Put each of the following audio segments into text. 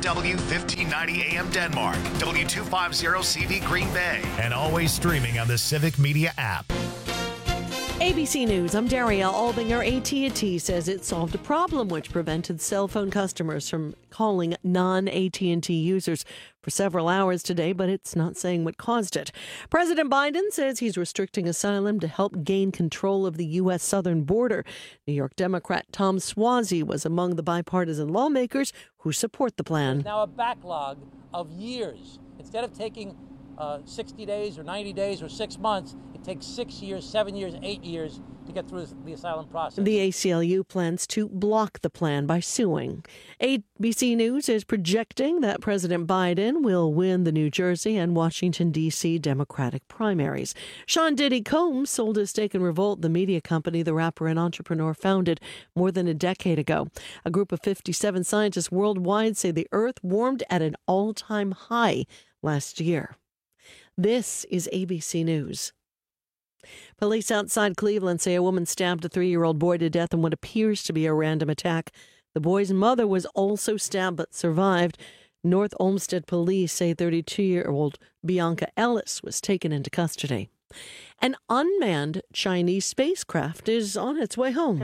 WDW 1590 AM Denmark, W250CV Green Bay, and always streaming on the Civic Media app. ABC News, I'm Daria Albinger. AT&T says it solved a problem which prevented cell phone customers from calling non-AT&T users for several hours today, but it's not saying what caused it. President Biden says he's restricting asylum to help gain control of the U.S. southern border. New York Democrat Tom Suozzi was among the bipartisan lawmakers who support the plan. There's now a backlog of years. Instead of taking 60 days or 90 days or 6 months, it takes 6 years, 7 years, 8 years to get through the asylum process. The ACLU plans to block the plan by suing. ABC News is projecting that President Biden will win the New Jersey and Washington, D.C. Democratic primaries. Sean Diddy Combs sold his stake in Revolt, the media company the rapper and entrepreneur founded more than a decade ago. A group of 57 scientists worldwide say the Earth warmed at an all-time high last year. This is ABC News. Police outside Cleveland say a woman stabbed a 3-year-old boy to death in what appears to be a random attack. The boy's mother was also stabbed but survived. North Olmsted police say 32-year-old Bianca Ellis was taken into custody. An unmanned Chinese spacecraft is on its way home.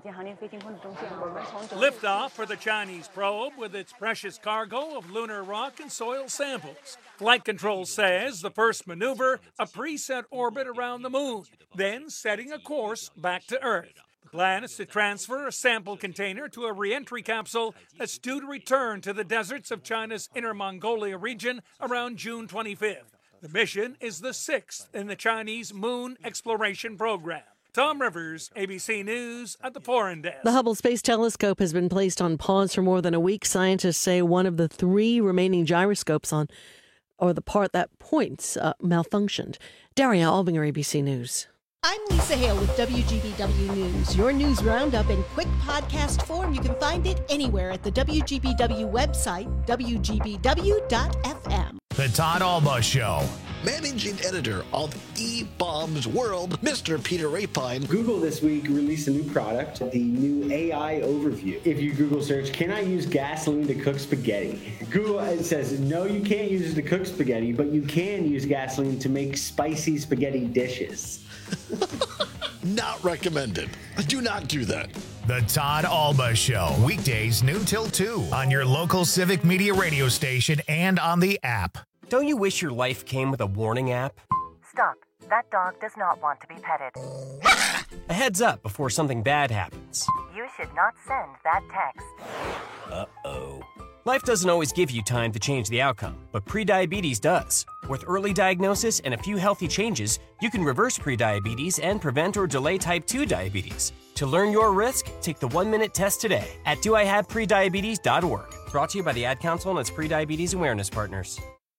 Liftoff for the Chinese probe with its precious cargo of lunar rock and soil samples. Flight Control says the first maneuver, a preset orbit around the moon, then setting a course back to Earth. The plan is to transfer a sample container to a re-entry capsule that's due to return to the deserts of China's Inner Mongolia region around June 25th. The mission is the 6th in the Chinese moon exploration program. Tom Rivers, ABC News at the Foreign Desk. The Hubble Space Telescope has been placed on pause for more than a week. Scientists say one of the 3 remaining gyroscopes or the part that points malfunctioned. Daria Albinger, ABC News. I'm Lisa Hale with WGBW News. Your news roundup in quick podcast form. You can find it anywhere at the WGBW website, WGBW.fm. The Todd Alba Show. Managing editor of eBaum's World, Mr. Peter Rapine. Google this week released a new product, the new AI overview. If you Google search, can I use gasoline to cook spaghetti? Google says, no, you can't use it to cook spaghetti, but you can use gasoline to make spicy spaghetti dishes. Not recommended. Do not do that. The Todd Alba Show. Weekdays noon till 2 on your local Civic Media radio station and on the app. Don't you wish your life came with a warning app? Stop. That dog does not want to be petted. A heads up before something bad happens. You should not send that text. Uh-oh. Life doesn't always give you time to change the outcome, but prediabetes does. With early diagnosis and a few healthy changes, you can reverse prediabetes and prevent or delay type 2 diabetes. To learn your risk, take the 1-minute test today at doihaveprediabetes.org. Brought to you by the Ad Council and its prediabetes awareness partners.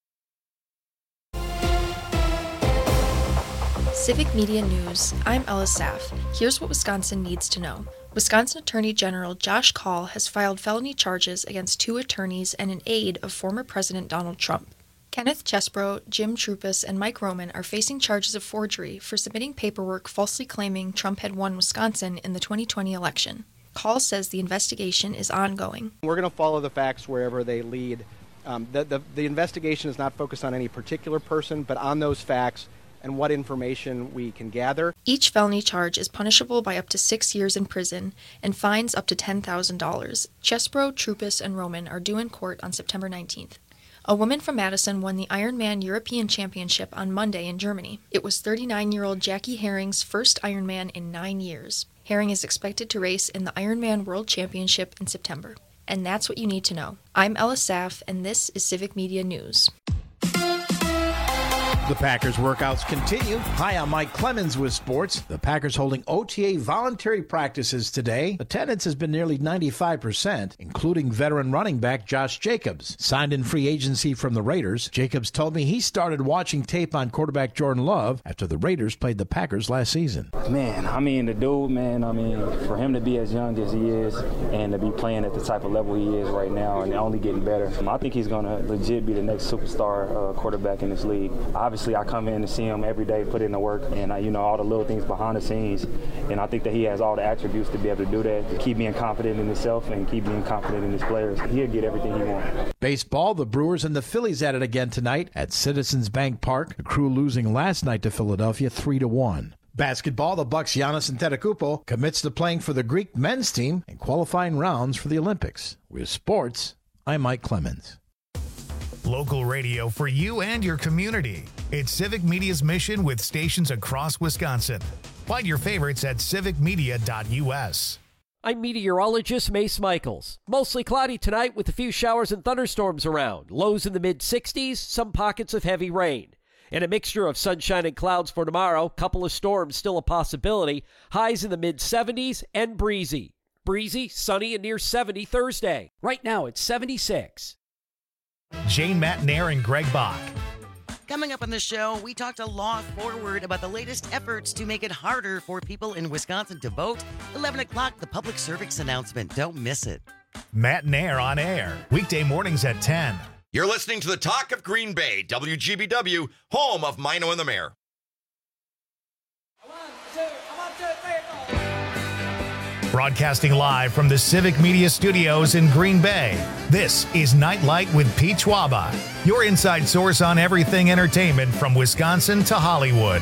Civic Media News. I'm Ella Saff. Here's what Wisconsin needs to know. Wisconsin Attorney General Josh Kaul has filed felony charges against 2 attorneys and an aide of former President Donald Trump. Kenneth Chesbro, Jim Trupus, and Mike Roman are facing charges of forgery for submitting paperwork falsely claiming Trump had won Wisconsin in the 2020 election. Kaul says the investigation is ongoing. We're going to follow the facts wherever they lead. The investigation is not focused on any particular person, but on those facts and what information we can gather. Each felony charge is punishable by up to 6 years in prison and fines up to $10,000. Chesbro, Trupus, and Roman are due in court on September 19th. A woman from Madison won the Ironman European Championship on Monday in Germany. It was 39-year-old Jackie Herring's first Ironman in 9 years. Herring is expected to race in the Ironman World Championship in September. And that's what you need to know. I'm Ella Saff, and this is Civic Media News. The Packers workouts continue. Hi, I'm Mike Clemens with sports. The Packers holding OTA voluntary practices today. Attendance has been nearly 95%, including veteran running back Josh Jacobs. Signed in free agency from the Raiders, Jacobs told me he started watching tape on quarterback Jordan Love after the Raiders played the Packers last season. The dude, for him to be as young as he is and to be playing at the type of level he is right now and only getting better, I think he's going to legit be the next superstar quarterback in this league. Obviously, obviously I come in and see him every day, put in the work, and all the little things behind the scenes. And I think that he has all the attributes to be able to do that, to keep being confident in himself and keep being confident in his players. He'll get everything he wants. Baseball, the Brewers and the Phillies at it again tonight at Citizens Bank Park. The Crew losing last night to Philadelphia 3-1. Basketball, the Bucks' Giannis Antetokounmpo commits to playing for the Greek men's team in qualifying rounds for the Olympics. With sports, I'm Mike Clemens. Local radio for you and your community. It's Civic Media's mission with stations across Wisconsin. Find your favorites at civicmedia.us. I'm meteorologist Mace Michaels. Mostly cloudy tonight with a few showers and thunderstorms around. Lows in the mid-60s, some pockets of heavy rain. And a mixture of sunshine and clouds for tomorrow. Couple of storms still a possibility. Highs in the mid-70s and breezy. Breezy, sunny, and near 70 Thursday. Right now it's 76. Jane Matnair and Greg Bach. Coming up on the show, we talked to Law Forward about the latest efforts to make it harder for people in Wisconsin to vote. 11 o'clock, the public service announcement. Don't miss it. Matnair on air. Weekday mornings at 10. You're listening to the Talk of Green Bay, WGBW, home of Mino and the Mayor. Broadcasting live from the Civic Media Studios in Green Bay, this is Nightlight with Pete Schwaba, your inside source on everything entertainment from Wisconsin to Hollywood.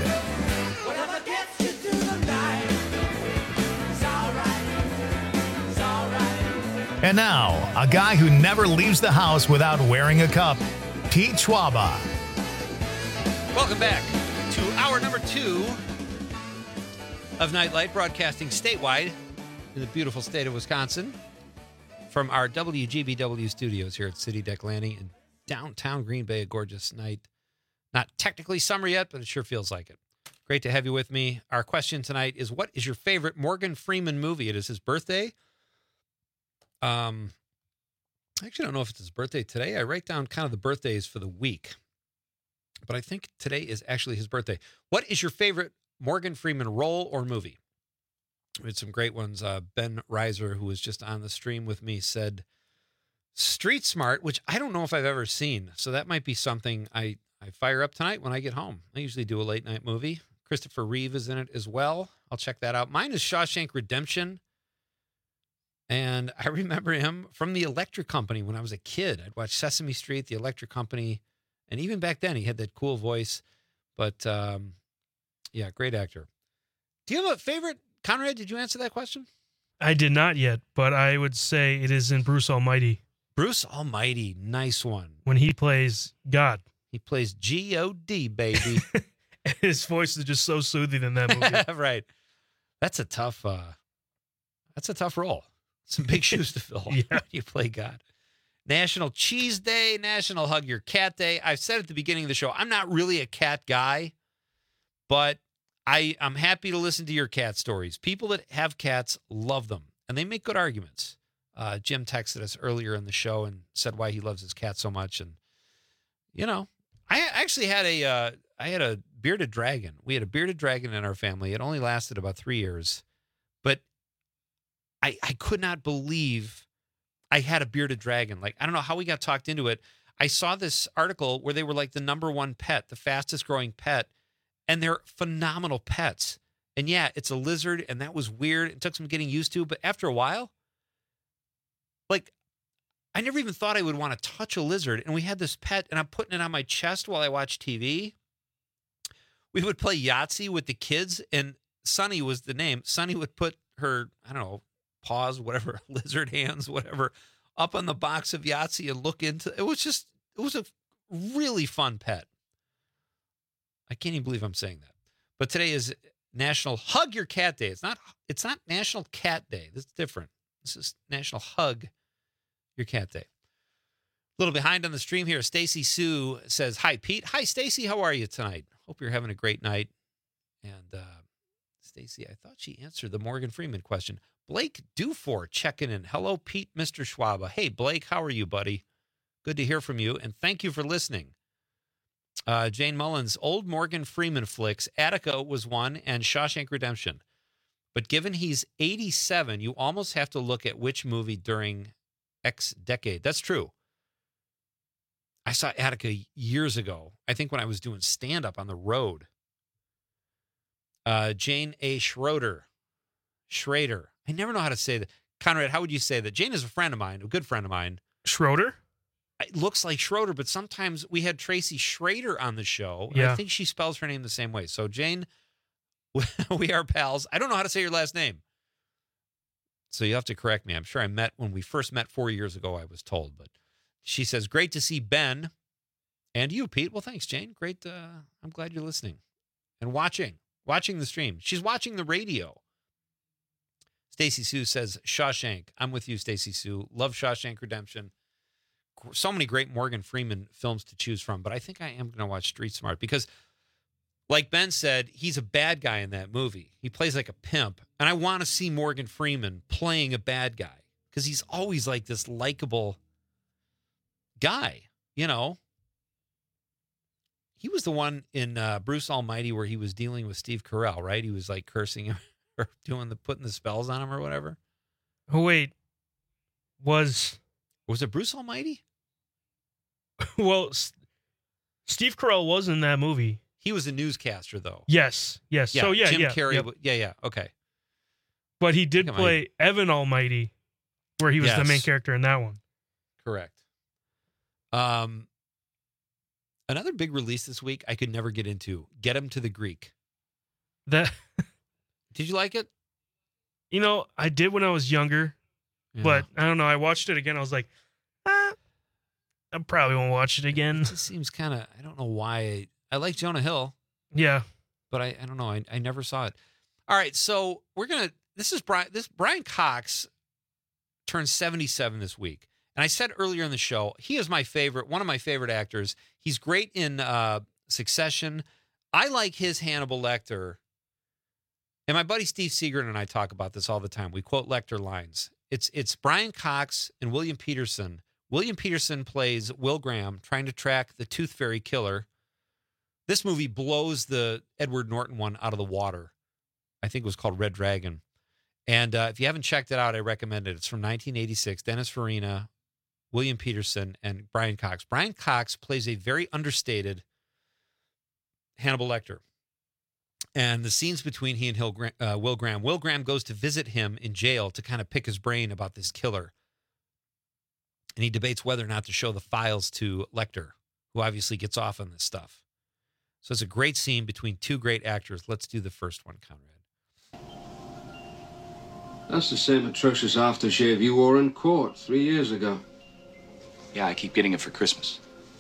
And now, a guy who never leaves the house without wearing a cup, Pete Schwaba. Welcome back to hour number 2 of Nightlight, broadcasting statewide in the beautiful state of Wisconsin from our WGBW studios here at City Deck Landing in downtown Green Bay. A gorgeous night. Not technically summer yet, but it sure feels like it. Great to have you with me. Our question tonight is, what is your favorite Morgan Freeman movie? It is his birthday. I actually don't know if it's his birthday today. I write down kind of the birthdays for the week, but I think today is actually his birthday. What is your favorite Morgan Freeman role or movie? We had some great ones. Ben Reiser, who was just on the stream with me, said Street Smart, which I don't know if I've ever seen. So that might be something I fire up tonight when I get home. I usually do a late night movie. Christopher Reeve is in it as well. I'll check that out. Mine is Shawshank Redemption. And I remember him from the Electric Company when I was a kid. I'd watch Sesame Street, the Electric Company. And even back then, he had that cool voice. But, yeah, great actor. Do you have a favorite? Conrad, did you answer that question? I did not yet, but I would say it is in Bruce Almighty. Bruce Almighty, nice one. When he plays God. He plays G-O-D, baby. His voice is just so soothing in that movie. Right. That's a tough role. Some big shoes to fill when you play God. National Cheese Day, National Hug Your Cat Day. I've said at the beginning of the show, I'm not really a cat guy, but I'm happy to listen to your cat stories. People that have cats love them, and they make good arguments. Jim texted us earlier in the show and said why he loves his cat so much. And, I actually had a bearded dragon. We had a bearded dragon in our family. It only lasted about 3 years, but I could not believe I had a bearded dragon. Like, I don't know how we got talked into it. I saw this article where they were like the #1 pet, the fastest growing pet, and they're phenomenal pets. And yeah, it's a lizard, and that was weird. It took some getting used to, but after a while, like, I never even thought I would want to touch a lizard. And we had this pet, and I'm putting it on my chest while I watch TV. We would play Yahtzee with the kids, and Sunny was the name. Sunny would put her, I don't know, paws, whatever, lizard hands, whatever, up on the box of Yahtzee and look into it. It was a really fun pet. I can't even believe I'm saying that. But today is National Hug Your Cat Day. It's not National Cat Day. This is different. This is National Hug Your Cat Day. A little behind on the stream here. Stacy Sue says, "Hi, Pete." Hi, Stacy. How are you tonight? Hope you're having a great night. And Stacy, I thought she answered the Morgan Freeman question. Blake Dufour checking in. Hello, Pete, Mr. Schwaba. Hey, Blake, how are you, buddy? Good to hear from you, and thank you for listening. Jane Mullins, old Morgan Freeman flicks. Attica was one, and Shawshank Redemption. But given he's 87, you almost have to look at which movie during X decade. That's true. I saw Attica years ago, I think when I was doing stand-up on the road. Jane A. Schrader. I never know how to say that. Conrad, how would you say that? Jane is a friend of mine, a good friend of mine. Schroeder? It looks like Schroeder, but sometimes we had Tracy Schrader on the show. And Yeah. I think she spells her name the same way. So, Jane, we are pals. I don't know how to say your last name. So you have to correct me. I'm sure when we first met 4 years ago, I was told. But she says, great to see Ben and you, Pete. Well, thanks, Jane. Great. I'm glad you're listening and watching the stream. She's watching the radio. Stacy Sue says, Shawshank. I'm with you, Stacy Sue. Love Shawshank Redemption. So many great Morgan Freeman films to choose from, but I think I am going to watch Street Smart because, like Ben said, he's a bad guy in that movie. He plays like a pimp, and I want to see Morgan Freeman playing a bad guy because he's always like this likable guy, you know? He was the one in Bruce Almighty where he was dealing with Steve Carell, right? He was like cursing him or putting the spells on him or whatever. Oh, wait. Was it Bruce Almighty? Well, Steve Carell was in that movie. He was a newscaster, though. Yes. Yeah, So, Jim yeah. Carrey. Yep. Yeah. Okay. But he did play Evan Almighty, where he was the main character in that one. Correct. Another big release this week I could never get into. Get Him to the Greek. Did you like it? You know, I did when I was younger, but I don't know. I watched it again. I was like, I probably won't watch it again. It just seems kind of, I don't know why. I like Jonah Hill. Yeah. But I don't know. I never saw it. All right. So Brian Cox turns 77 this week. And I said earlier in the show, he is one of my favorite actors. He's great in Succession. I like his Hannibal Lecter. And my buddy Steve Seegren and I talk about this all the time. We quote Lecter lines. It's Brian Cox and William Peterson. William Peterson plays Will Graham trying to track the Tooth Fairy killer. This movie blows the Edward Norton one out of the water. I think it was called Red Dragon. And if you haven't checked it out, I recommend it. It's from 1986. Dennis Farina, William Peterson, and Brian Cox. Brian Cox plays a very understated Hannibal Lecter. And the scenes between he and Will Graham. Will Graham goes to visit him in jail to kind of pick his brain about this killer. And he debates whether or not to show the files to Lecter, who obviously gets off on this stuff. So it's a great scene between two great actors. Let's do the first one, Conrad. That's the same atrocious aftershave you wore in court 3 years ago. Yeah, I keep getting it for Christmas.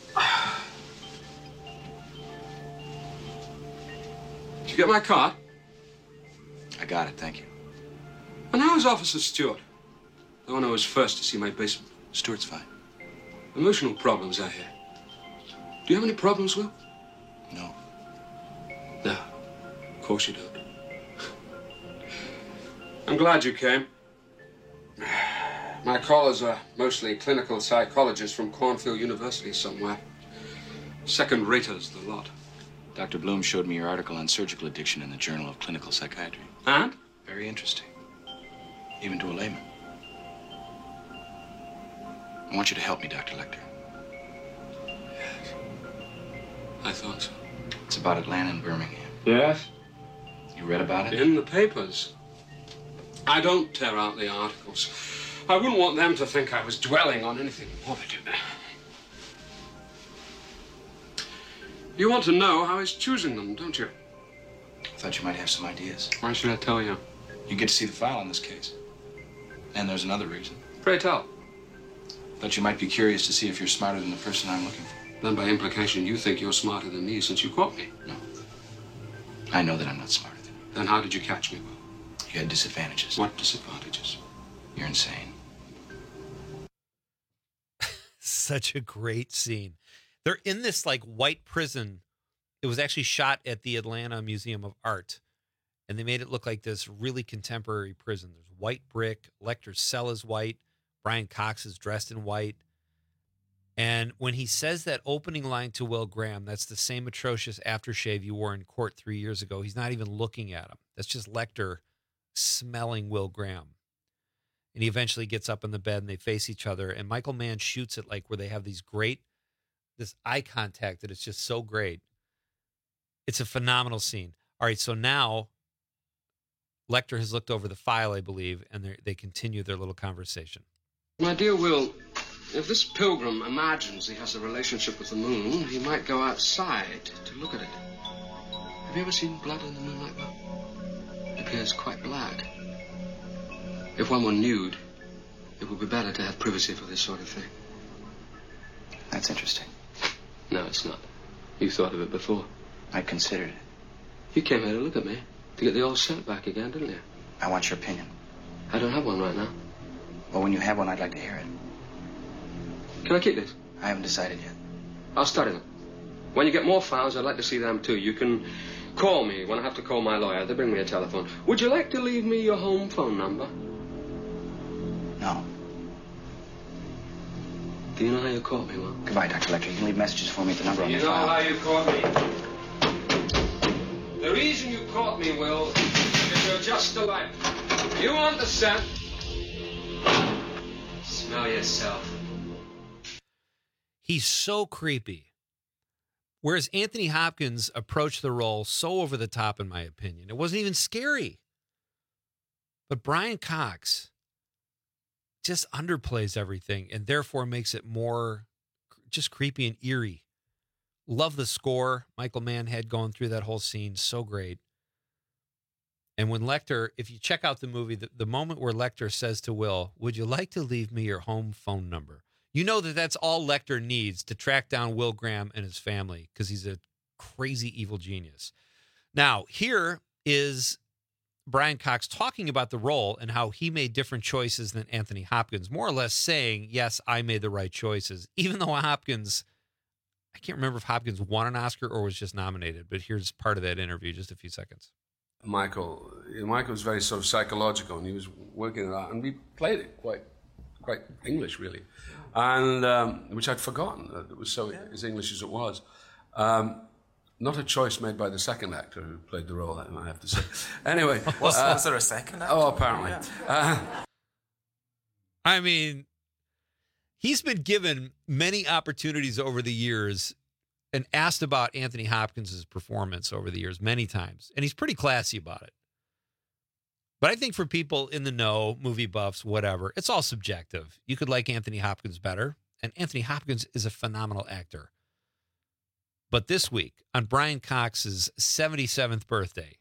Did you get my card? I got it, thank you. And how is Officer Stewart? The one who was first to see my basement. Stewart's fine. Emotional problems, I hear. Do you have any problems, Will? No. No, of course you don't. I'm glad you came. My callers are mostly clinical psychologists from Cornfield University somewhere. Second-raters, the lot. Dr. Bloom showed me your article on surgical addiction in the Journal of Clinical Psychiatry. And? Very interesting. Even to a layman. I want you to help me, Dr. Lecter. Yes. I thought so. It's about Atlanta and Birmingham. Yes? You read about it? In the papers. I don't tear out the articles. I wouldn't want them to think I was dwelling on anything morbid. You want to know how he's choosing them, don't you? I thought you might have some ideas. Why should I tell you? You get to see the file on this case. And there's another reason. Pray tell. Thought you might be curious to see if you're smarter than the person I'm looking for. Then by implication, you think you're smarter than me since you caught me. No. I know that I'm not smarter than you. Then how did you catch me, Will? You had disadvantages. What disadvantages? You're insane. Such a great scene. They're in this like white prison. It was actually shot at the Atlanta Museum of Art. And they made it look like this really contemporary prison. There's white brick. Lecter's cell is white. Brian Cox is dressed in white. And when he says that opening line to Will Graham, that's the same atrocious aftershave you wore in court 3 years ago. He's not even looking at him. That's just Lecter smelling Will Graham. And he eventually gets up in the bed and they face each other. And Michael Mann shoots it like where they have these great this eye contact that is just so great. It's a phenomenal scene. All right, so now Lecter has looked over the file, I believe, and they continue their little conversation. My dear Will, if this pilgrim imagines he has a relationship with the moon, he might go outside to look at it. Have you ever seen blood in the moon like that? It appears quite black. If one were nude, it would be better to have privacy for this sort of thing. That's interesting. No, it's not. You thought of it before. I considered it. You came here to look at me, to get the old scent back again, didn't you? I want your opinion. I don't have one right now. Well, when you have one, I'd like to hear it. Can I keep this? I haven't decided yet. I'll study them. When you get more files, I'd like to see them too. You can call me when I have to call my lawyer. They bring me a telephone. Would you like to leave me your home phone number? No. Do you know how you caught me, Will? Goodbye, Dr. Lecter. You can leave messages for me at the number on You your know file. how you caught me? The reason you caught me, Will, is you're just alike. You want the scent? Smell yourself. He's so creepy. Whereas Anthony Hopkins approached the role so over the top, in my opinion. It wasn't even scary. But Brian Cox just underplays everything and therefore makes it more just creepy and eerie. Love the score Michael Mann had going through that whole scene. So great. And when Lecter, if you check out the movie, the moment where Lecter says to Will, would you like to leave me your home phone number? You know that that's all Lecter needs to track down Will Graham and his family because he's a crazy evil genius. Now, here is Brian Cox talking about the role and how he made different choices than Anthony Hopkins, more or less saying, yes, I made the right choices, even though Hopkins, I can't remember if Hopkins won an Oscar or was just nominated, but here's part of that interview, just a few seconds. Michael was very sort of psychological, and he was working it out, and we played it quite English, really, and which I'd forgotten. It was so as English as it was. Not a choice made by the second actor who played the role, I have to say. Anyway. Was there a second actor? Oh, apparently. Yeah. I mean, he's been given many opportunities over the years and asked about Anthony Hopkins' performance over the years many times, and he's pretty classy about it. But I think for people in the know, movie buffs, whatever, it's all subjective. You could like Anthony Hopkins better, and Anthony Hopkins is a phenomenal actor. But this week, on Brian Cox's 77th birthday,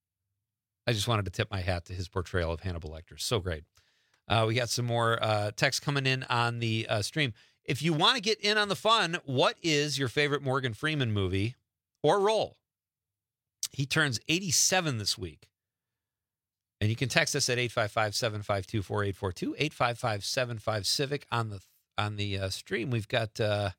I just wanted to tip my hat to his portrayal of Hannibal Lecter. So great. We got some more text coming in on the stream. If you want to get in on the fun, what is your favorite Morgan Freeman movie or role? He turns 87 this week. And you can text us at 855-752-4842, 855-75-CIVIC on the stream. We've got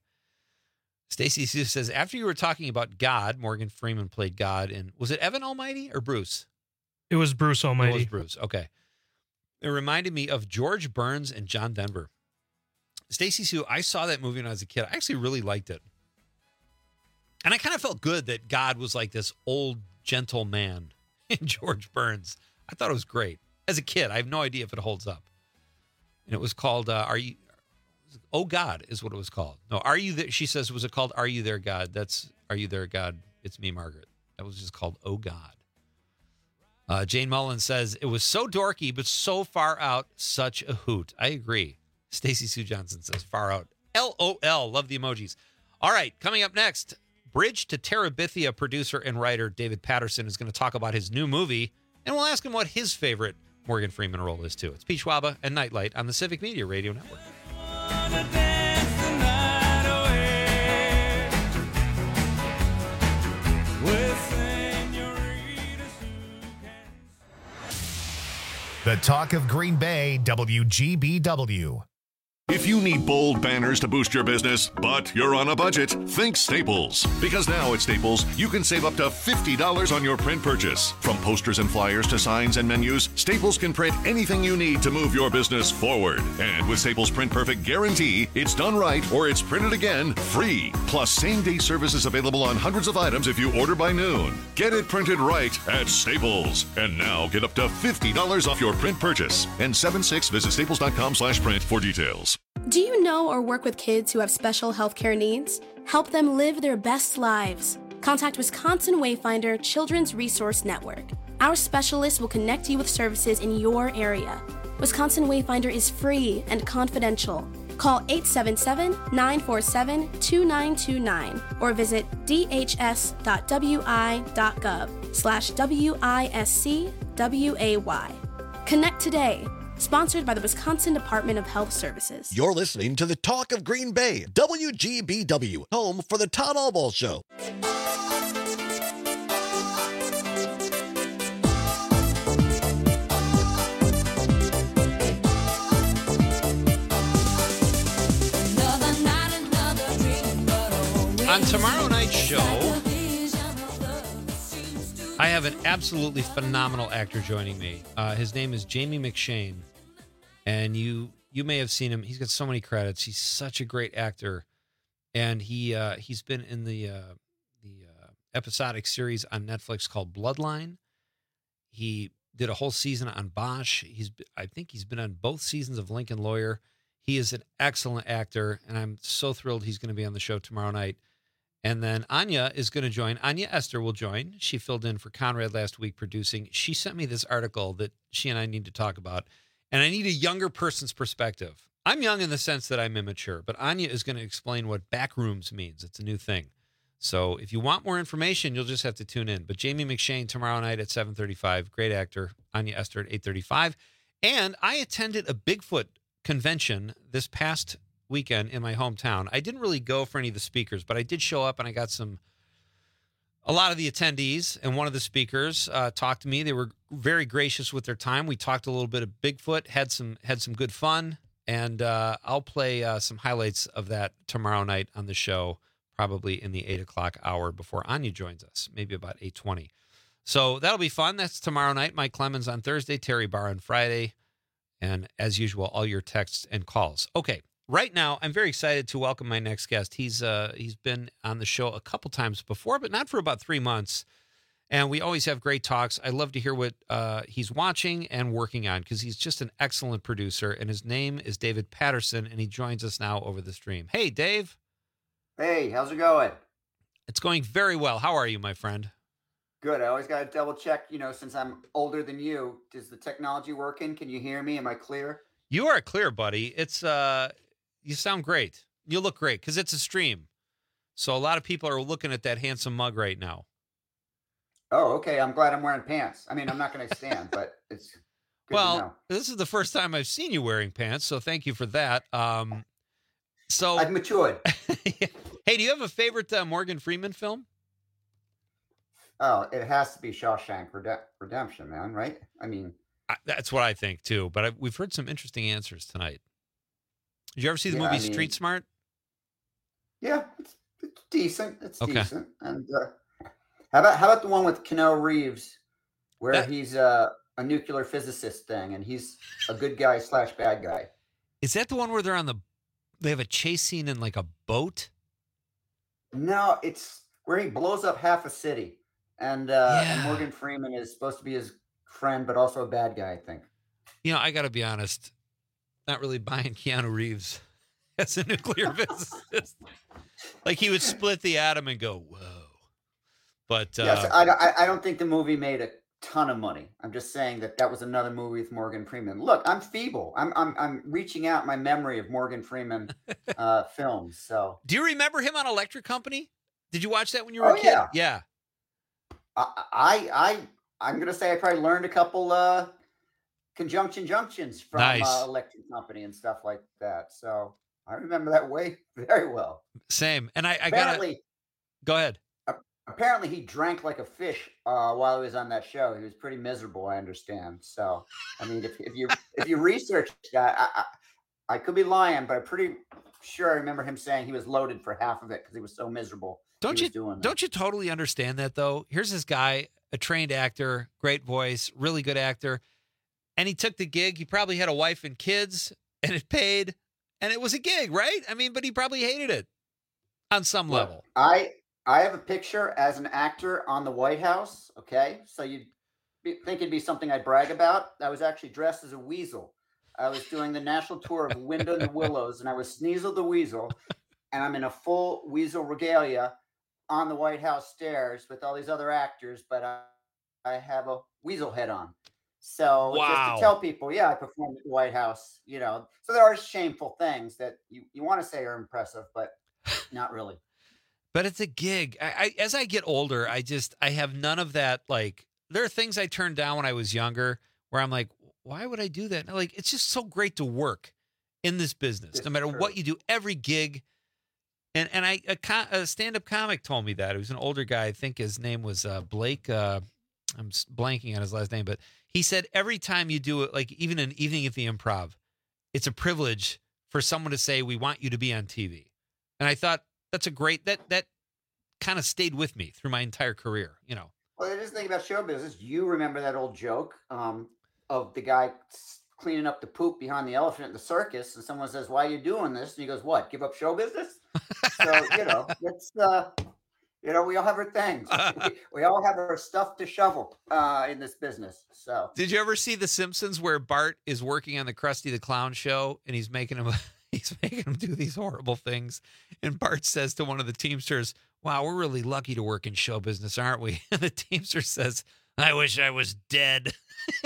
Stacy Sue says, after you were talking about God, Morgan Freeman played God in, was it Evan Almighty or Bruce? It was Bruce Almighty. It was Bruce, okay. It reminded me of George Burns and John Denver. Stacy Sue, I saw that movie when I was a kid. I actually really liked it. And I kind of felt good that God was like this old, gentle man in George Burns. I thought it was great. As a kid, I have no idea if it holds up. And it was called, Oh God is what it was called. No, Are You There? She says, was it called Are You There, God? That's Are You There, God? It's me, Margaret. That was just called Oh God. Jane Mullen says, it was so dorky, but so far out, such a hoot. I agree. Stacy Sue Johnson says, far out. LOL. Love the emojis. All right, coming up next, Bridge to Terabithia producer and writer David Patterson is going to talk about his new movie, and we'll ask him what his favorite Morgan Freeman role is, too. It's Pete Schwaba and Nightlight on the Civic Media Radio Network. The talk of Green Bay, WGBW. If you need bold banners to boost your business, but you're on a budget, think Staples. Because now at Staples, you can save up to $50 on your print purchase. From posters and flyers to signs and menus, Staples can print anything you need to move your business forward. And with Staples Print Perfect Guarantee, it's done right or it's printed again free. Plus, same-day service is available on hundreds of items if you order by noon. Get it printed right at Staples. And now get up to $50 off your print purchase. And 76, visit staples.com/print for details. Do you know or work with kids who have special healthcare needs? Help them live their best lives. Contact Wisconsin Wayfinder Children's Resource Network. Our specialists will connect you with services in your area. Wisconsin Wayfinder is free and confidential. Call 877-947-2929 or visit dhs.wi.gov/WISCWAY. Connect today. Sponsored by the Wisconsin Department of Health Services. You're listening to the Talk of Green Bay, WGBW, home for the Todd Albaugh Show. On tomorrow night's show, I have an absolutely phenomenal actor joining me. His name is Jamie McShane, and you may have seen him. He's got so many credits. He's such a great actor, and he's been in the episodic series on Netflix called Bloodline. He did a whole season on Bosch. I think he's been on both seasons of Lincoln Lawyer. He is an excellent actor, and I'm so thrilled he's going to be on the show tomorrow night. And then Anya is going to join. Anya Esther will join. She filled in for Conrad last week producing. She sent me this article that she and I need to talk about. And I need a younger person's perspective. I'm young in the sense that I'm immature, but Anya is going to explain what backrooms means. It's a new thing. So if you want more information, you'll just have to tune in. But Jamie McShane tomorrow night at 7:35. Great actor. Anya Esther at 8:35. And I attended a Bigfoot convention this past weekend in my hometown. I didn't really go for any of the speakers, but I did show up and I got a lot of the attendees, and one of the speakers talked to me. They were very gracious with their time. We talked a little bit of Bigfoot, had some good fun, and I'll play some highlights of that tomorrow night on the show, probably in the 8 o'clock hour before Anya joins us, maybe about 8:20. So that'll be fun. That's tomorrow night. Mike Clemens on Thursday, Terry Barr on Friday, and as usual, all your texts and calls. Okay. Right now, I'm very excited to welcome my next guest. He's been on the show a couple times before, but not for about 3 months. And we always have great talks. I love to hear what he's watching and working on because he's just an excellent producer. And his name is David Patterson, and he joins us now over the stream. Hey, Dave. Hey, how's it going? It's going very well. How are you, my friend? Good. I always got to double check, since I'm older than you. Is the technology working? Can you hear me? Am I clear? You are clear, buddy. It's you sound great. You look great because it's a stream. So a lot of people are looking at that handsome mug right now. Oh, okay. I'm glad I'm wearing pants. I mean, I'm not going to stand, but it's good to know. This is the first time I've seen you wearing pants, so thank you for that. So I've matured. Hey, do you have a favorite Morgan Freeman film? Oh, it has to be Shawshank Redemption, man, right? I mean, that's what I think too. But we've heard some interesting answers tonight. Did you ever see the movie Street Smart? Yeah, it's decent. It's decent. And how about the one with Keanu Reeves, where he's a nuclear physicist thing, and he's a good guy / bad guy? Is that the one where they have a chase scene in like a boat? No, it's where he blows up half a city, and Morgan Freeman is supposed to be his friend, but also a bad guy, I think. I got to be honest. Not really buying Keanu Reeves as a nuclear physicist. Like he would split the atom and go, whoa. But yes, I don't think the movie made a ton of money. I'm just saying that was another movie with Morgan Freeman. Look, I'm feeble. I'm reaching out my memory of Morgan Freeman films. So do you remember him on Electric Company? Did you watch that when you were a kid? Yeah. I'm gonna say I probably learned a couple conjunction junctions from Electric Company and stuff like that. So I remember that very well. Same. And I gotta go ahead. Apparently he drank like a fish while he was on that show. He was pretty miserable, I understand. So I mean, if you research that, I could be lying, but I'm pretty sure I remember him saying he was loaded for half of it because he was so miserable. Don't you totally understand that though? Here's this guy, a trained actor, great voice, really good actor. And he took the gig. He probably had a wife and kids, and it paid, and it was a gig, right? I mean, but he probably hated it on some level. I have a picture as an actor on the White House, okay? So you'd think it'd be something I'd brag about. I was actually dressed as a weasel. I was doing the national tour of Wind in the Willows, and I was Sneasel the Weasel, and I'm in a full weasel regalia on the White House stairs with all these other actors, but I have a weasel head on. So just to tell people, yeah, I performed at the White House, you know. So there are shameful things that you want to say are impressive, but not really. But it's a gig. As I get older, I have none of that. Like, there are things I turned down when I was younger where I'm like, why would I do that? And like, it's just so great to work in this business, no matter what you do, every gig. And a stand-up comic told me that. It was an older guy. I think his name was Blake. I'm blanking on his last name, but he said every time you do it, like even an evening at the Improv, it's a privilege for someone to say, we want you to be on TV. And I thought that's a great, that kind of stayed with me through my entire career, you know. Well, the thing about show business, you remember that old joke of the guy cleaning up the poop behind the elephant in the circus, and someone says, why are you doing this? And he goes, what, give up show business? So, you know, it's, you know, we all have our things. We all have our stuff to shovel in this business. So, did you ever see The Simpsons where Bart is working on the Krusty the Clown show and he's making him do these horrible things? And Bart says to one of the Teamsters, wow, we're really lucky to work in show business, aren't we? And the Teamster says, I wish I was dead.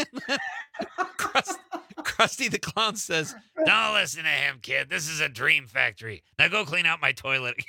Krusty the Clown says, don't listen to him, kid. This is a dream factory. Now go clean out my toilet.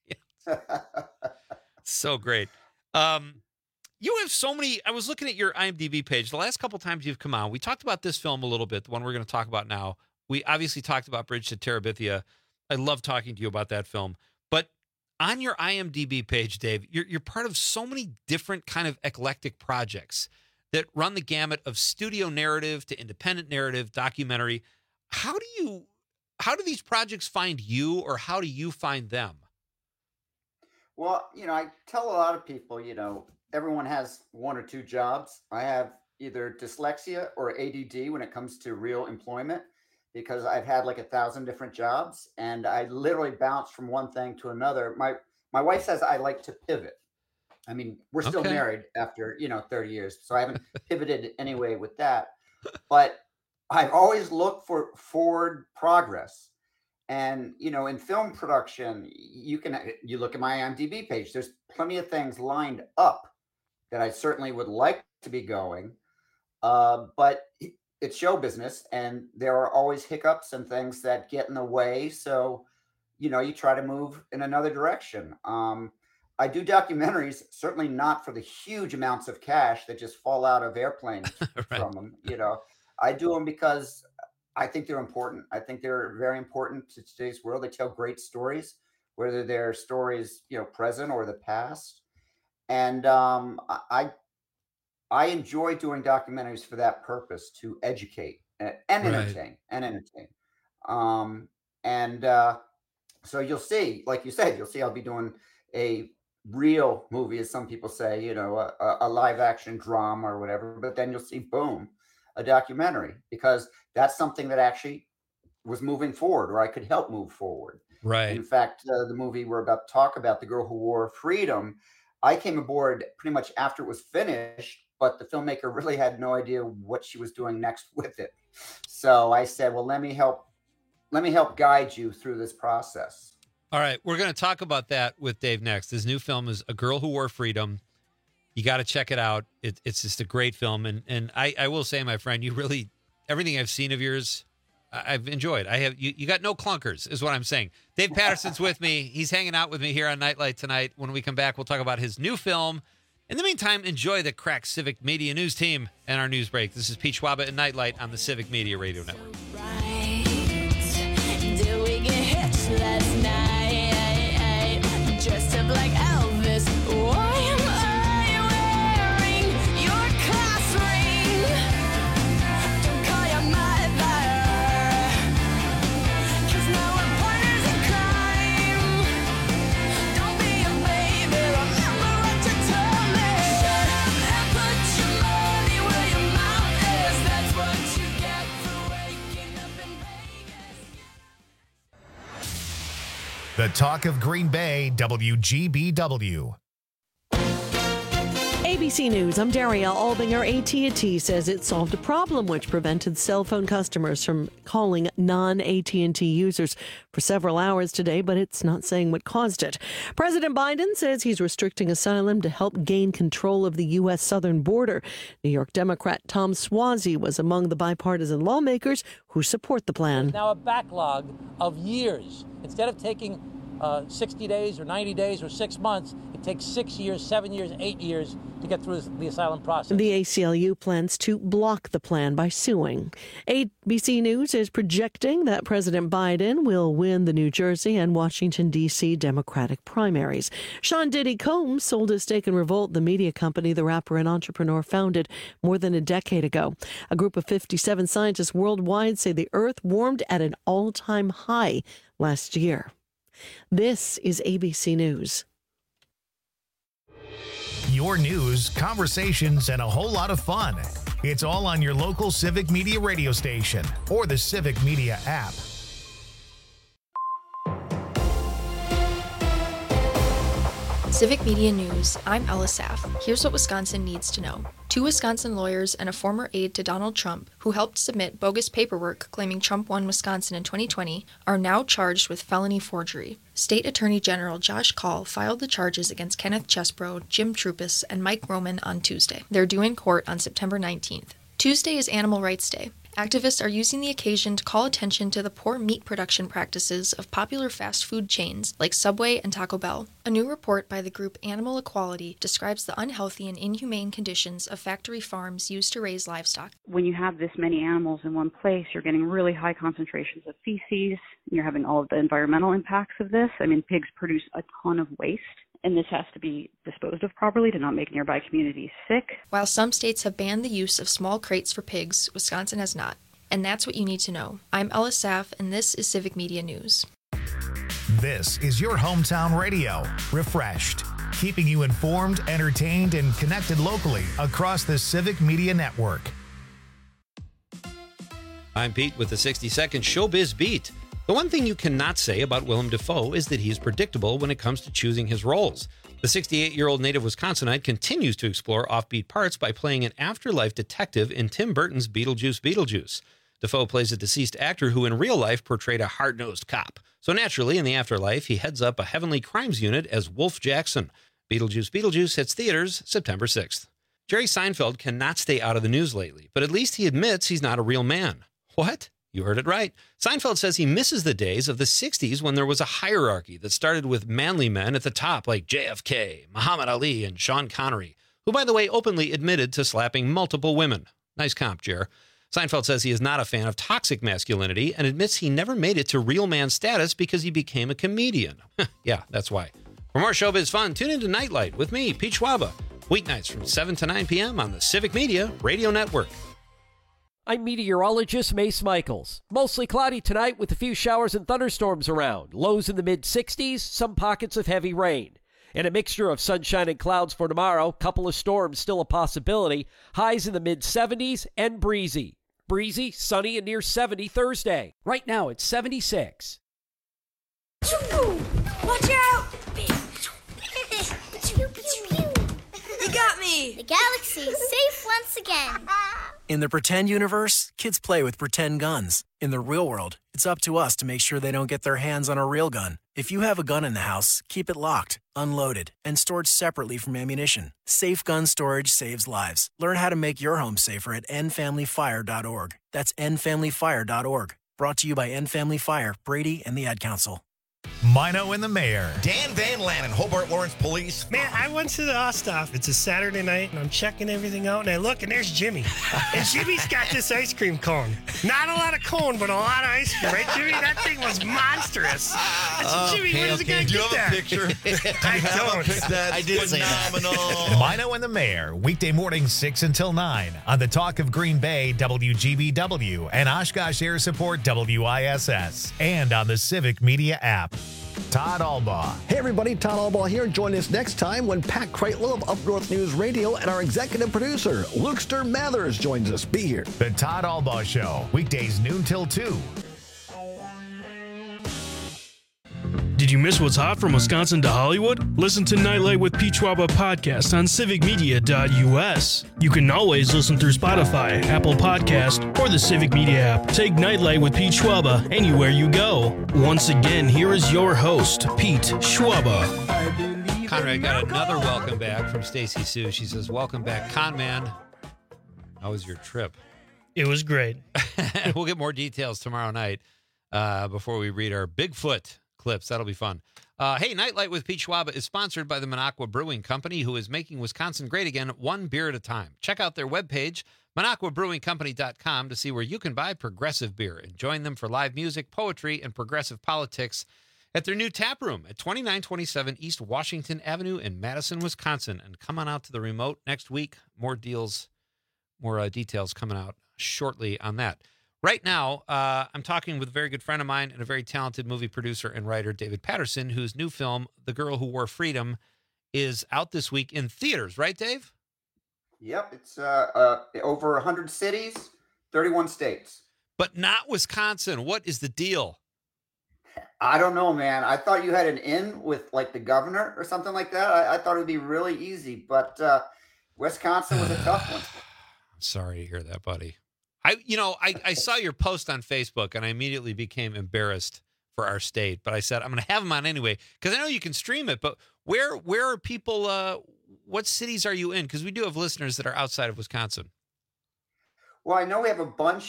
So great. You have so many. I was looking at your IMDb page. The last couple times you've come on, we talked about this film a little bit, the one we're going to talk about now. We obviously talked about Bridge to Terabithia. I love talking to you about that film. But on your IMDb page, Dave, you're part of so many different kind of eclectic projects that run the gamut of studio narrative to independent narrative, documentary. How do these projects find you, or how do you find them? Well, you know, I tell a lot of people, you know, everyone has one or two jobs. I have either dyslexia or ADD when it comes to real employment, because I've had like 1,000 different jobs and I literally bounce from one thing to another. My wife says I like to pivot. I mean, we're still married after, you know, 30 years. So I haven't pivoted anyway with that. But I've always looked for forward progress. And, you know, in film production, you look at my IMDb page, there's plenty of things lined up that I certainly would like to be going. But it's show business and there are always hiccups and things that get in the way. So, you know, you try to move in another direction. I do documentaries, certainly not for the huge amounts of cash that just fall out of airplanes from them. You know, I do them because I think they're important. I think they're very important to today's world. They tell great stories, whether they're stories, you know, present or the past. And I enjoy doing documentaries for that purpose, to educate and entertain so you'll see, like you said, I'll be doing a real movie, as some people say, you know, a live action drama or whatever, but then you'll see, boom, a documentary, because that's something that actually was moving forward, or I could help move forward. Right. In fact, the movie we're about to talk about, The Girl Who Wore Freedom, I came aboard pretty much after it was finished, but the filmmaker really had no idea what she was doing next with it. So I said, well, let me help guide you through this process. All right. We're going to talk about that with Dave next. His new film is A Girl Who Wore Freedom. You got to check it out. It's just a great film. And I will say, my friend, you really, everything I've seen of yours, I've enjoyed. You got no clunkers, is what I'm saying. Dave Patterson's with me. He's hanging out with me here on Nightlight tonight. When we come back, we'll talk about his new film. In the meantime, enjoy the crack Civic Media News team and our news break. This is Pete Schwaba and Nightlight on the Civic Media Radio Network. Did we get hitched last night? Dressed up like Elvis. Why am I wearing your class ring? Don't call your mother, 'cause now we're partners in crime. Don't be a baby, remember what you told me. And put your money where your mouth is. That's what you get for waking up in Vegas. The talk of Green Bay, WGBW. ABC News, I'm Daria Albinger. AT&T says it solved a problem which prevented cell phone customers from calling non-AT&T users for several hours today, but it's not saying what caused it. President Biden says he's restricting asylum to help gain control of the U.S. southern border. New York Democrat Tom Suozzi was among the bipartisan lawmakers who support the plan. Now a backlog of years. Instead of taking 60 days or 90 days or 6 months, it takes 6 years, 7 years, 8 years to get through the asylum process. The ACLU plans to block the plan by suing. ABC News is projecting that President Biden will win the New Jersey and Washington, D.C. Democratic primaries. Sean Diddy Combs sold his stake in Revolt, the media company the rapper and entrepreneur founded more than a decade ago. A group of 57 scientists worldwide say the Earth warmed at an all-time high last year. This is ABC News. Your news, conversations, and a whole lot of fun. It's all on your local Civic Media radio station or the Civic Media app. Civic Media News, I'm Ella Saff. Here's what Wisconsin needs to know. 2 Wisconsin lawyers and a former aide to Donald Trump, who helped submit bogus paperwork claiming Trump won Wisconsin in 2020, are now charged with felony forgery. State Attorney General Josh Kaul filed the charges against Kenneth Chesbro, Jim Trupis, and Mike Roman on Tuesday. They're due in court on September 19th. Tuesday is Animal Rights Day. Activists are using the occasion to call attention to the poor meat production practices of popular fast food chains like Subway and Taco Bell. A new report by the group Animal Equality describes the unhealthy and inhumane conditions of factory farms used to raise livestock. When you have this many animals in one place, you're getting really high concentrations of feces. You're having all of the environmental impacts of this. I mean, pigs produce a ton of waste, and this has to be disposed of properly to not make nearby communities sick. While some states have banned the use of small crates for pigs, Wisconsin has not. And that's what you need to know. I'm Ella Saff, and this is Civic Media News. This is your hometown radio, refreshed, keeping you informed, entertained, and connected locally across the Civic Media Network. I'm Pete with the 60-second Showbiz Beat. The one thing you cannot say about Willem Dafoe is that he is predictable when it comes to choosing his roles. The 68-year-old native Wisconsinite continues to explore offbeat parts by playing an afterlife detective in Tim Burton's Beetlejuice. Dafoe plays a deceased actor who in real life portrayed a hard-nosed cop. So naturally, in the afterlife, he heads up a heavenly crimes unit as Wolf Jackson. Beetlejuice hits theaters September 6th. Jerry Seinfeld cannot stay out of the news lately, but at least he admits he's not a real man. What? You heard it right. Seinfeld says he misses the days of the 60s when there was a hierarchy that started with manly men at the top like JFK, Muhammad Ali, and Sean Connery, who, by the way, openly admitted to slapping multiple women. Nice comp, Jer. Seinfeld says he is not a fan of toxic masculinity and admits he never made it to real man status because he became a comedian. Yeah, that's why. For more showbiz fun, tune into Nightlight with me, Pete Schwaba, weeknights from 7 to 9 p.m. on the Civic Media Radio Network. I'm meteorologist Mace Michaels. Mostly cloudy tonight with a few showers and thunderstorms around. Lows in the mid-60s, some pockets of heavy rain. And a mixture of sunshine and clouds for tomorrow. Couple of storms still a possibility. Highs in the mid-70s and breezy. Breezy, sunny, and near 70 Thursday. Right now it's 76. Watch out! You got me! The galaxy is safe once again. In the pretend universe, kids play with pretend guns. In the real world, it's up to us to make sure they don't get their hands on a real gun. If you have a gun in the house, keep it locked, unloaded, and stored separately from ammunition. Safe gun storage saves lives. Learn how to make your home safer at endfamilyfire.org. That's endfamilyfire.org. Brought to you by End Family Fire, Brady, and the Ad Council. Mino and the Mayor. Dan Van Lannen, Hobart Lawrence Police. Man, I went to the Osthoff. It's a Saturday night, and I'm checking everything out, and I look, and there's Jimmy. And Jimmy's got this ice cream cone. Not a lot of cone, but a lot of ice cream, right, Jimmy? That thing was monstrous. I said, Jimmy, where does the guy Do you get have that? a picture? I don't. I did phenomenal. Mino and the Mayor, weekday mornings 6 until 9 on the Talk of Green Bay, WGBW, and Oshkosh Air Support, WISS, and on the Civic Media app. Todd Albaugh. Hey everybody, Todd Albaugh here. Join us next time when Pat Kreitlow of Up North News Radio and our executive producer, Lukester Mathers, joins us. Be here. The Todd Albaugh Show, weekdays noon till 2. Did you you miss what's hot from Wisconsin to Hollywood? Listen to Nightlight with Pete Schwaba podcast on civicmedia.us. You can always listen through Spotify, Apple Podcast, or the Civic Media app. Take Nightlight with Pete Schwaba anywhere you go. Once again, here is your host, Pete Schwaba. Conrad got another welcome back from Stacy Sue. She says, welcome back, Con Man. How was your trip? It was great. We'll get more details tomorrow night before we read our Bigfoot clips. That'll be fun. Hey, Nightlight with Pete Schwaba is sponsored by the Minocqua Brewing Company, who is making Wisconsin great again, one beer at a time. Check out their webpage, MinocquaBrewingCompany.com, to see where you can buy progressive beer and join them for live music, poetry, and progressive politics at their new tap room at 2927 East Washington Avenue in Madison, Wisconsin. And come on out to the remote next week. More details coming out shortly on that. Right now, I'm talking with a very good friend of mine and a very talented movie producer and writer, David Patterson, whose new film, The Girl Who Wore Freedom, is out this week in theaters. Right, Dave? Yep. It's over 100 cities, 31 states. But not Wisconsin. What is the deal? I don't know, man. I thought you had an in with like the governor or something like that. I thought it would be really easy, but Wisconsin was a tough one. Sorry to hear that, buddy. I saw your post on Facebook and I immediately became embarrassed for our state, but I said, I'm going to have them on anyway, because I know you can stream it, but where are people, what cities are you in? Because we do have listeners that are outside of Wisconsin. Well, I know we have a bunch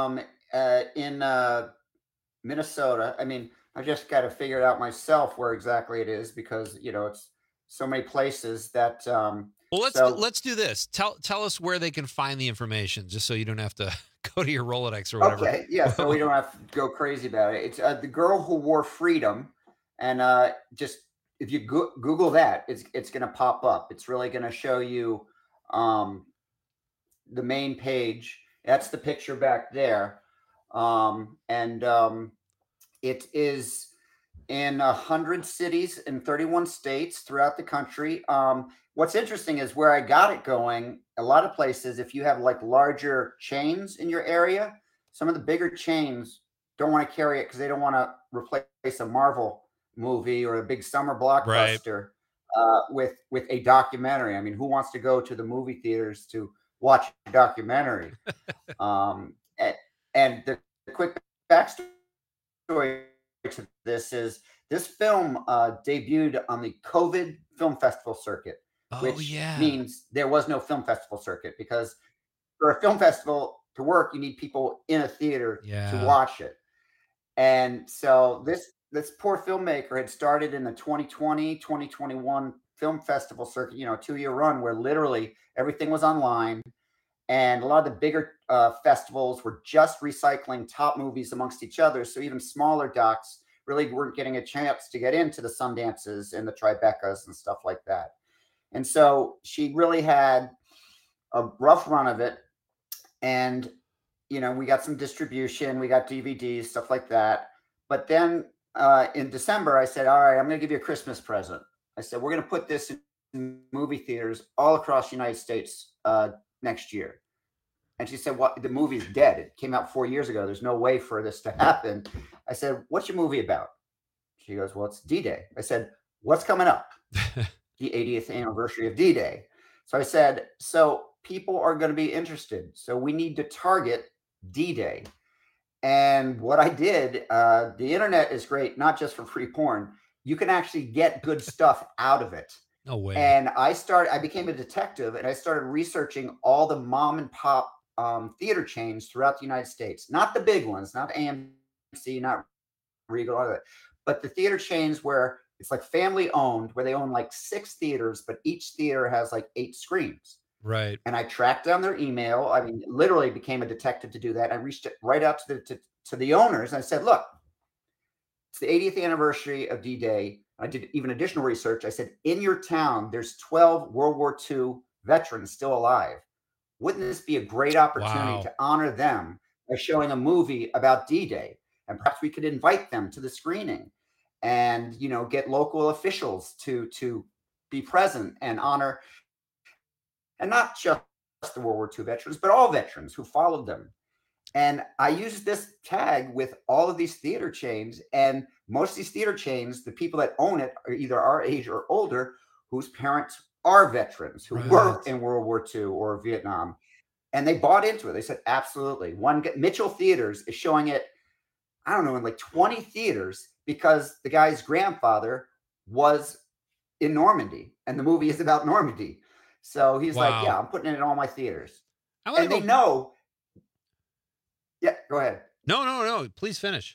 in Minnesota. I mean, I just got to figure it out myself where exactly it is, because, it's so many places that... Well, let's do this. Tell us where they can find the information, just so you don't have to go to your Rolodex or whatever. Okay, yeah, so we don't have to go crazy about it. It's The Girl Who Wore Freedom, and just if you Google that, it's going to pop up. It's really going to show you the main page. That's the picture back there, it is in 100 cities in 31 states throughout the country. What's interesting is where I got it going, a lot of places, if you have like larger chains in your area, some of the bigger chains don't want to carry it because they don't want to replace a Marvel movie or a big summer blockbuster with a documentary. I mean, who wants to go to the movie theaters to watch a documentary? And the quick backstory to this is this film debuted on the COVID Film Festival circuit. Which means there was no film festival circuit, because for a film festival to work, you need people in a theater to watch it. And so this poor filmmaker had started in the 2020, 2021 film festival circuit, 2-year run where literally everything was online. And a lot of the bigger festivals were just recycling top movies amongst each other. So even smaller docs really weren't getting a chance to get into the Sundances and the Tribecas and stuff like that. And so she really had a rough run of it. And, we got some distribution, we got DVDs, stuff like that. But then in December, I said, all right, I'm going to give you a Christmas present. I said, we're going to put this in movie theaters all across the United States next year. And she said, well, the movie's dead. It came out 4 years ago. There's no way for this to happen. I said, what's your movie about? She goes, well, it's D-Day. I said, what's coming up? The 80th anniversary of D-Day. So I said, so people are going to be interested. So we need to target D-Day. And what I did, the internet is great, not just for free porn. You can actually get good stuff out of it. No way. And I became a detective, and I started researching all the mom and pop theater chains throughout the United States. Not the big ones, not AMC, not Regal, all that, but the theater chains where it's like family owned, where they own like 6 theaters, but each theater has like 8 screens. Right. And I tracked down their email. I mean, literally became a detective to do that. I reached it right out to the owners, and I said, look, it's the 80th anniversary of D-Day. I did even additional research. I said, in your town, there's 12 World War II veterans still alive. Wouldn't this be a great opportunity to honor them by showing a movie about D-Day? And perhaps we could invite them to the screening and, get local officials to be present and honor, and not just the World War II veterans, but all veterans who followed them. And I used this tag with all of these theater chains, and most of these theater chains, the people that own it are either our age or older, whose parents are veterans who were in World War II or Vietnam. And they bought into it. They said, absolutely. Mitchell Theaters is showing it, I don't know, in like 20 theaters because the guy's grandfather was in Normandy and the movie is about Normandy. So he's like, yeah, I'm putting it in all my theaters. And they know. Yeah, go ahead. No. Please finish.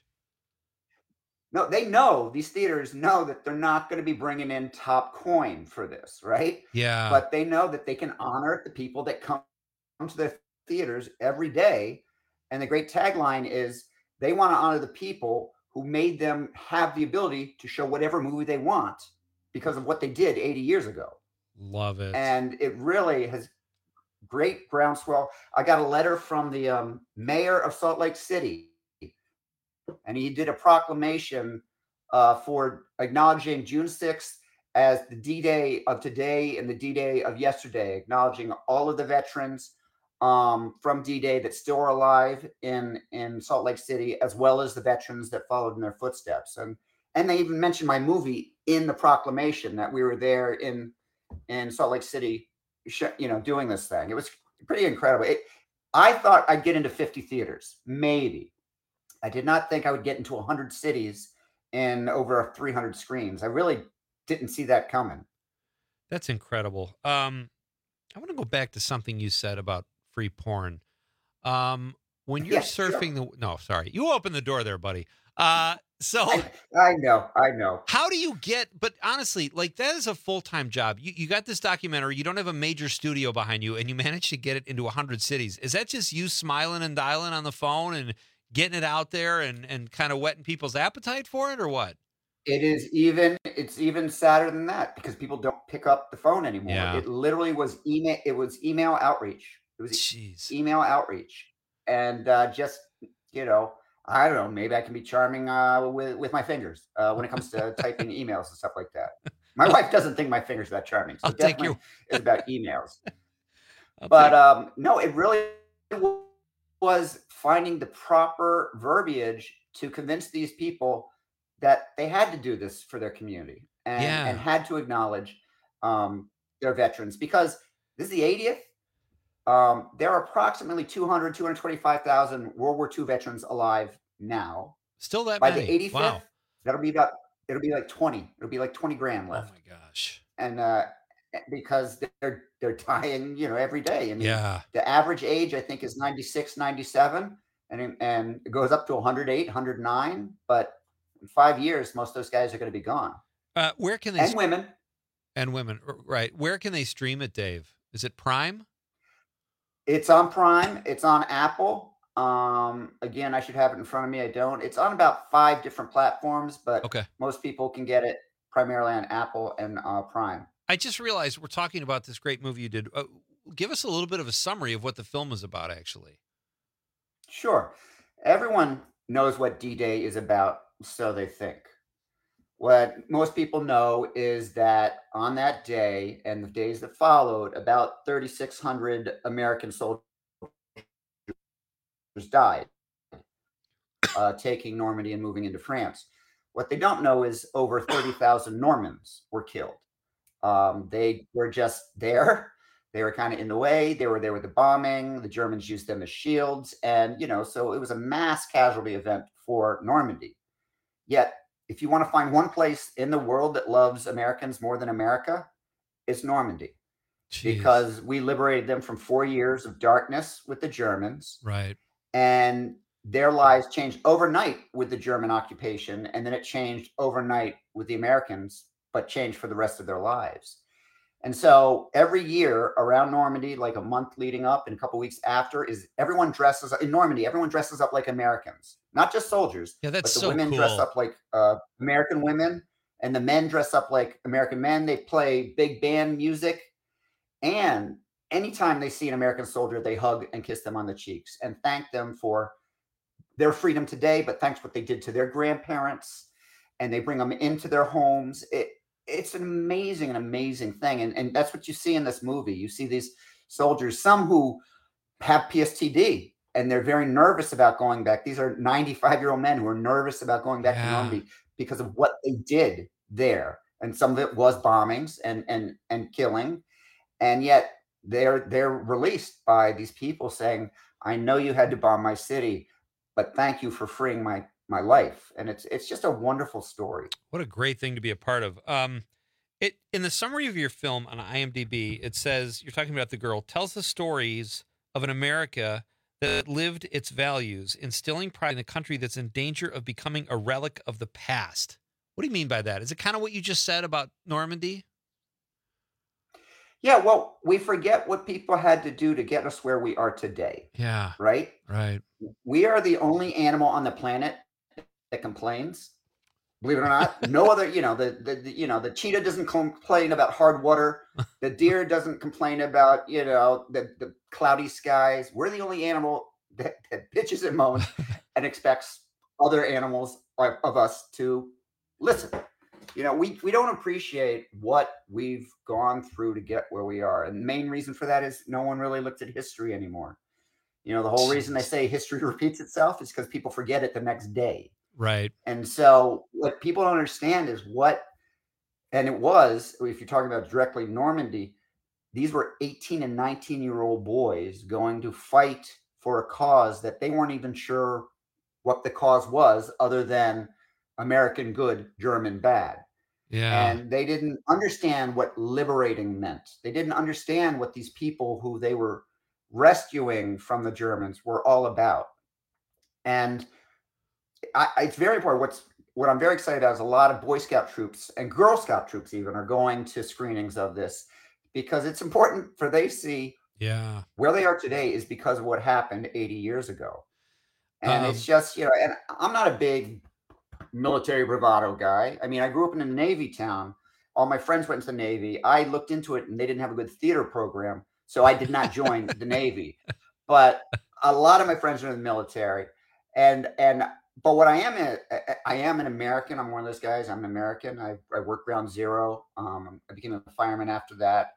No, they know, these theaters know that they're not going to be bringing in top coin for this, right? Yeah. But they know that they can honor the people that come to their theaters every day. And the great tagline is they want to honor the people who made them have the ability to show whatever movie they want because of what they did 80 years ago. Love it. And it really has great groundswell. I got a letter from the mayor of Salt Lake City, and he did a proclamation for acknowledging June 6th as the D-Day of today and the D-Day of yesterday, acknowledging all of the veterans from D-Day that still are alive in Salt Lake City, as well as the veterans that followed in their footsteps. And they even mentioned my movie in the proclamation that we were there in Salt Lake City, doing this thing. It was pretty incredible. I thought I'd get into 50 theaters, maybe. I did not think I would get into 100 cities and over 300 screens. I really didn't see that coming. That's incredible. I want to go back to something you said about free porn. When you're surfing sorry. You opened the door there, buddy. So I know. How do you but honestly, like that is a full-time job. You got this documentary, you don't have a major studio behind you, and you managed to get it into 100 cities. Is that just you smiling and dialing on the phone and getting it out there and kind of whetting people's appetite for it, or what? It's even sadder than that because people don't pick up the phone anymore. Yeah. It literally was email. It was email outreach. It was email outreach. And just, I don't know, maybe I can be charming with my fingers when it comes to typing emails and stuff like that. My wife doesn't think my fingers are that charming. So definitely it's about emails. But no, it really was finding the proper verbiage to convince these people that they had to do this for their community and had to acknowledge their veterans, because this is the 80th. There are approximately 225,000 World War II veterans alive now. Still that by many. the 85th, Wow. it'll be like 20. It'll be like 20 grand left. Oh my gosh. And because they're dying, every day. I mean, Yeah. the average age I think is 96, 97, and it goes up to 108, 109. But in 5 years, most of those guys are going to be gone. Where can they And women, right? Where can they stream it, Dave? Is it Prime? It's on Prime. It's on Apple. Again, I should have it in front of me. I don't. It's on about 5 different platforms, but most people can get it primarily on Apple and Prime. I just realized we're talking about this great movie you did. Give us a little bit of a summary of what the film is about, actually. Sure. Everyone knows what D-Day is about, so they think. What most people know is that on that day and the days that followed, about 3,600 American soldiers died, taking Normandy and moving into France. What they don't know is over 30,000 Normans were killed. They were just there. They were kind of in the way. They were there with the bombing. The Germans used them as shields. And, so it was a mass casualty event for Normandy. Yet, if you want to find one place in the world that loves Americans more than America, it's Normandy. Jeez. Because we liberated them from 4 years of darkness with the Germans. Right. And their lives changed overnight with the German occupation. And then it changed overnight with the Americans, but changed for the rest of their lives. And so every year around Normandy, like a month leading up and a couple weeks after, everyone dresses up like Americans, not just soldiers. Yeah, that's but the so women cool. dress up like American women, and the men dress up like American men. They play big band music, and anytime they see an American soldier, they hug and kiss them on the cheeks and thank them for their freedom today, but thanks what they did to their grandparents, and they bring them into their homes. It's an amazing thing. And that's what you see in this movie. You see these soldiers, some who have PTSD, and they're very nervous about going back. These are 95-year-old men who are nervous about going back to Normandy, because of what they did there. And some of it was bombings and killing. And yet they're released by these people saying, I know you had to bomb my city, but thank you for freeing my life. And it's just a wonderful story. What a great thing to be a part of. It in the summary of your film on IMDb, it says, you're talking about the girl, tells the stories of an America that lived its values, instilling pride in a country that's in danger of becoming a relic of the past. What do you mean by that? Is it kind of what you just said about Normandy? Yeah, well, we forget what people had to do to get us where we are today. Yeah. Right? Right. We are the only animal on the planet that complains. Believe it or not, no other, the cheetah doesn't complain about hard water. The deer doesn't complain about, the cloudy skies. We're the only animal that bitches and moans and expects other animals of us to listen. We don't appreciate what we've gone through to get where we are. And the main reason for that is no one really looked at history anymore. The whole reason they say history repeats itself is because people forget it the next day. Right. And so what people don't understand is and it was, if you're talking about directly Normandy, these were 18 and 19-year-old boys going to fight for a cause that they weren't even sure what the cause was, other than American good, German bad. Yeah. And they didn't understand what liberating meant. They didn't understand what these people who they were rescuing from the Germans were all about. And it's very important. What I'm very excited about is a lot of Boy Scout troops and Girl Scout troops even are going to screenings of this, because it's important for they see where they are today is because of what happened 80 years ago. And it's just, and I'm not a big military bravado guy. I mean, I grew up in a Navy town. All my friends went into the Navy. I looked into it and they didn't have a good theater program, so I did not join the Navy. But a lot of my friends are in the military. But what I am an American. I'm one of those guys. I'm an American. I worked Ground Zero. I became a fireman after that.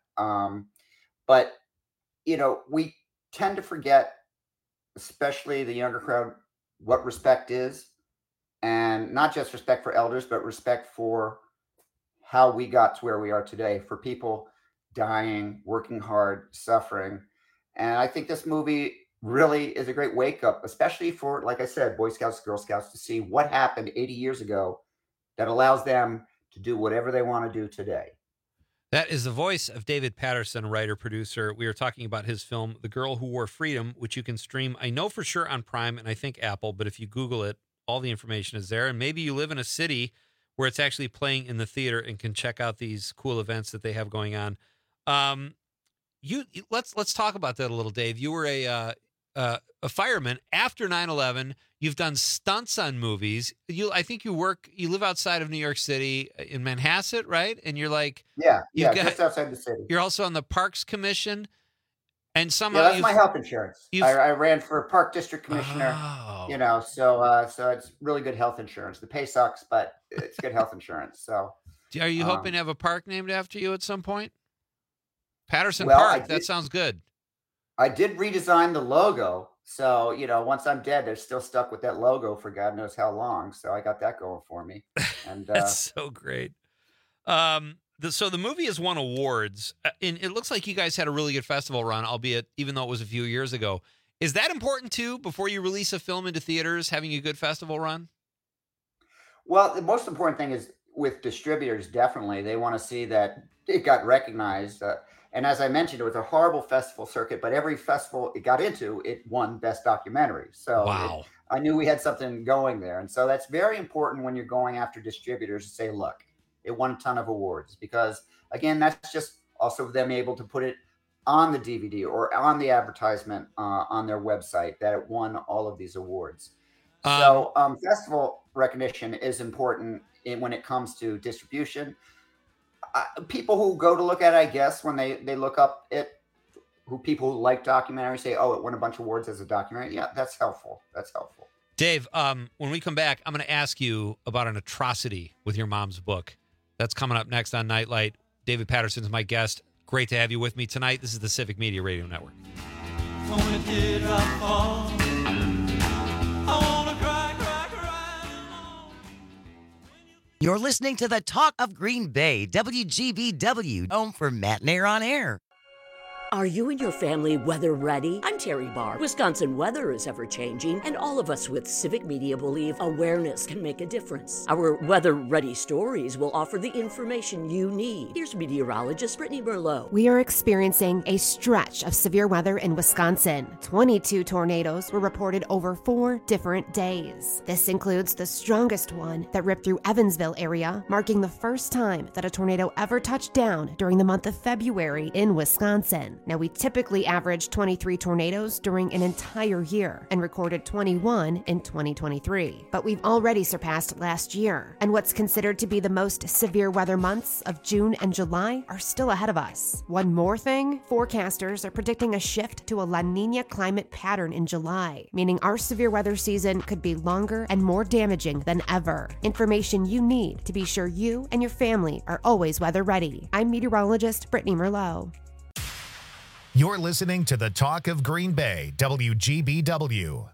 But we tend to forget, especially the younger crowd, what respect is, and not just respect for elders, but respect for how we got to where we are today, for people dying, working hard, suffering. And I think this movie really is a great wake up, especially for, like I said, Boy Scouts, Girl Scouts, to see what happened 80 years ago that allows them to do whatever they want to do today. That is the voice of David Patterson, writer, producer. We are talking about his film, The Girl Who Wore Freedom, which you can stream, I know for sure, on Prime and I think Apple, but if you Google it, all the information is there. And maybe you live in a city where it's actually playing in the theater and can check out these cool events that they have going on. Let's talk about that a little, Dave. You were a fireman after 9/11. You've done stunts on movies. I think you live outside of New York City in Manhasset, right? And you're like, just outside the city. You're also on the Parks Commission, and somehow that's my health insurance. I ran for Park District Commissioner. So it's really good health insurance. The pay sucks, but it's good health insurance. So, are you hoping to have a park named after you at some point? Patterson Park. That sounds good. I did redesign the logo. So, once I'm dead, they're still stuck with that logo for God knows how long. So I got that going for me. And that's so great. So the movie has won awards. And it looks like you guys had a really good festival run, albeit even though it was a few years ago. Is that important too, before you release a film into theaters, having a good festival run? Well, the most important thing is with distributors, definitely. They want to see that it got recognized. And as I mentioned, it was a horrible festival circuit, but every festival it got into, it won Best Documentary. So wow. I knew we had something going there. And so that's very important when you're going after distributors to say, look, it won a ton of awards, because again, that's just also them able to put it on the DVD or on the advertisement on their website that it won all of these awards. So festival recognition is important when it comes to distribution. People who go to look at it, I guess, when they look up it, people who like documentaries say, oh, it won a bunch of awards as a documentary. Yeah, that's helpful. That's helpful. Dave, when we come back, I'm going to ask you about an atrocity with your mom's book. That's coming up next on Nightlight. David Patterson is my guest. Great to have you with me tonight. This is the Civic Media Radio Network. You're listening to the Talk of Green Bay, WGBW, home for Matt and Air on Air. Are you and your family weather ready? I'm Terry Barr. Wisconsin weather is ever changing, and all of us with Civic Media believe awareness can make a difference. Our weather ready stories will offer the information you need. Here's meteorologist Brittany Merlot. We are experiencing a stretch of severe weather in Wisconsin. 22 tornadoes were reported over 4 different days. This includes the strongest one that ripped through Evansville area, marking the first time that a tornado ever touched down during the month of February in Wisconsin. Now, we typically average 23 tornadoes during an entire year and recorded 21 in 2023. But we've already surpassed last year, and what's considered to be the most severe weather months of June and July are still ahead of us. One more thing, forecasters are predicting a shift to a La Nina climate pattern in July, meaning our severe weather season could be longer and more damaging than ever. Information you need to be sure you and your family are always weather ready. I'm meteorologist Brittany Merlot. You're listening to the Talk of Green Bay, WGBW.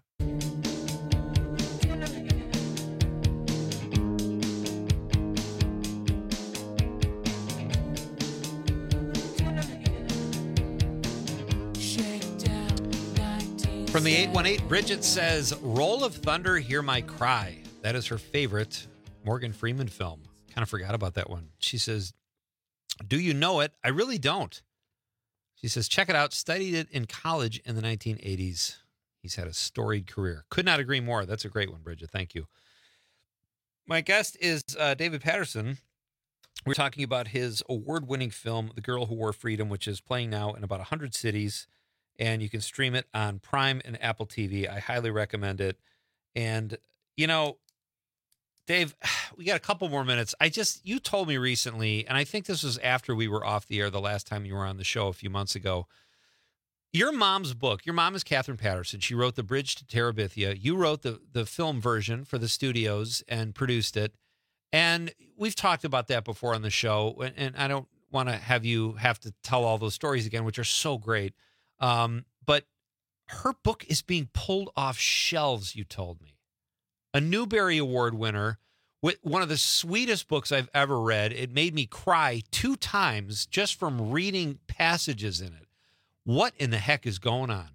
From the 818, Bridget says, Roll of Thunder, Hear My Cry. That is her favorite Morgan Freeman film. Kind of forgot about that one. She says, do you know it? I really don't. She says, check it out. Studied it in college in the 1980s. He's had a storied career. Could not agree more. That's a great one, Bridget. Thank you. My guest is David Patterson. We're talking about his award-winning film, The Girl Who Wore Freedom, which is playing now in about 100 cities, and you can stream it on Prime and Apple TV. I highly recommend it. And, you know, Dave, we got a couple more minutes. You told me recently, and I think this was after we were off the air the last time you were on the show a few months ago. Your mom's book, your mom is Catherine Patterson. She wrote The Bridge to Terabithia. You wrote the film version for the studios and produced it. And we've talked about that before on the show, and I don't want to have you have to tell all those stories again, which are so great. But her book is being pulled off shelves, you told me. A Newbery Award winner, with one of the sweetest books I've ever read. It made me cry 2 times just from reading passages in it. What in the heck is going on?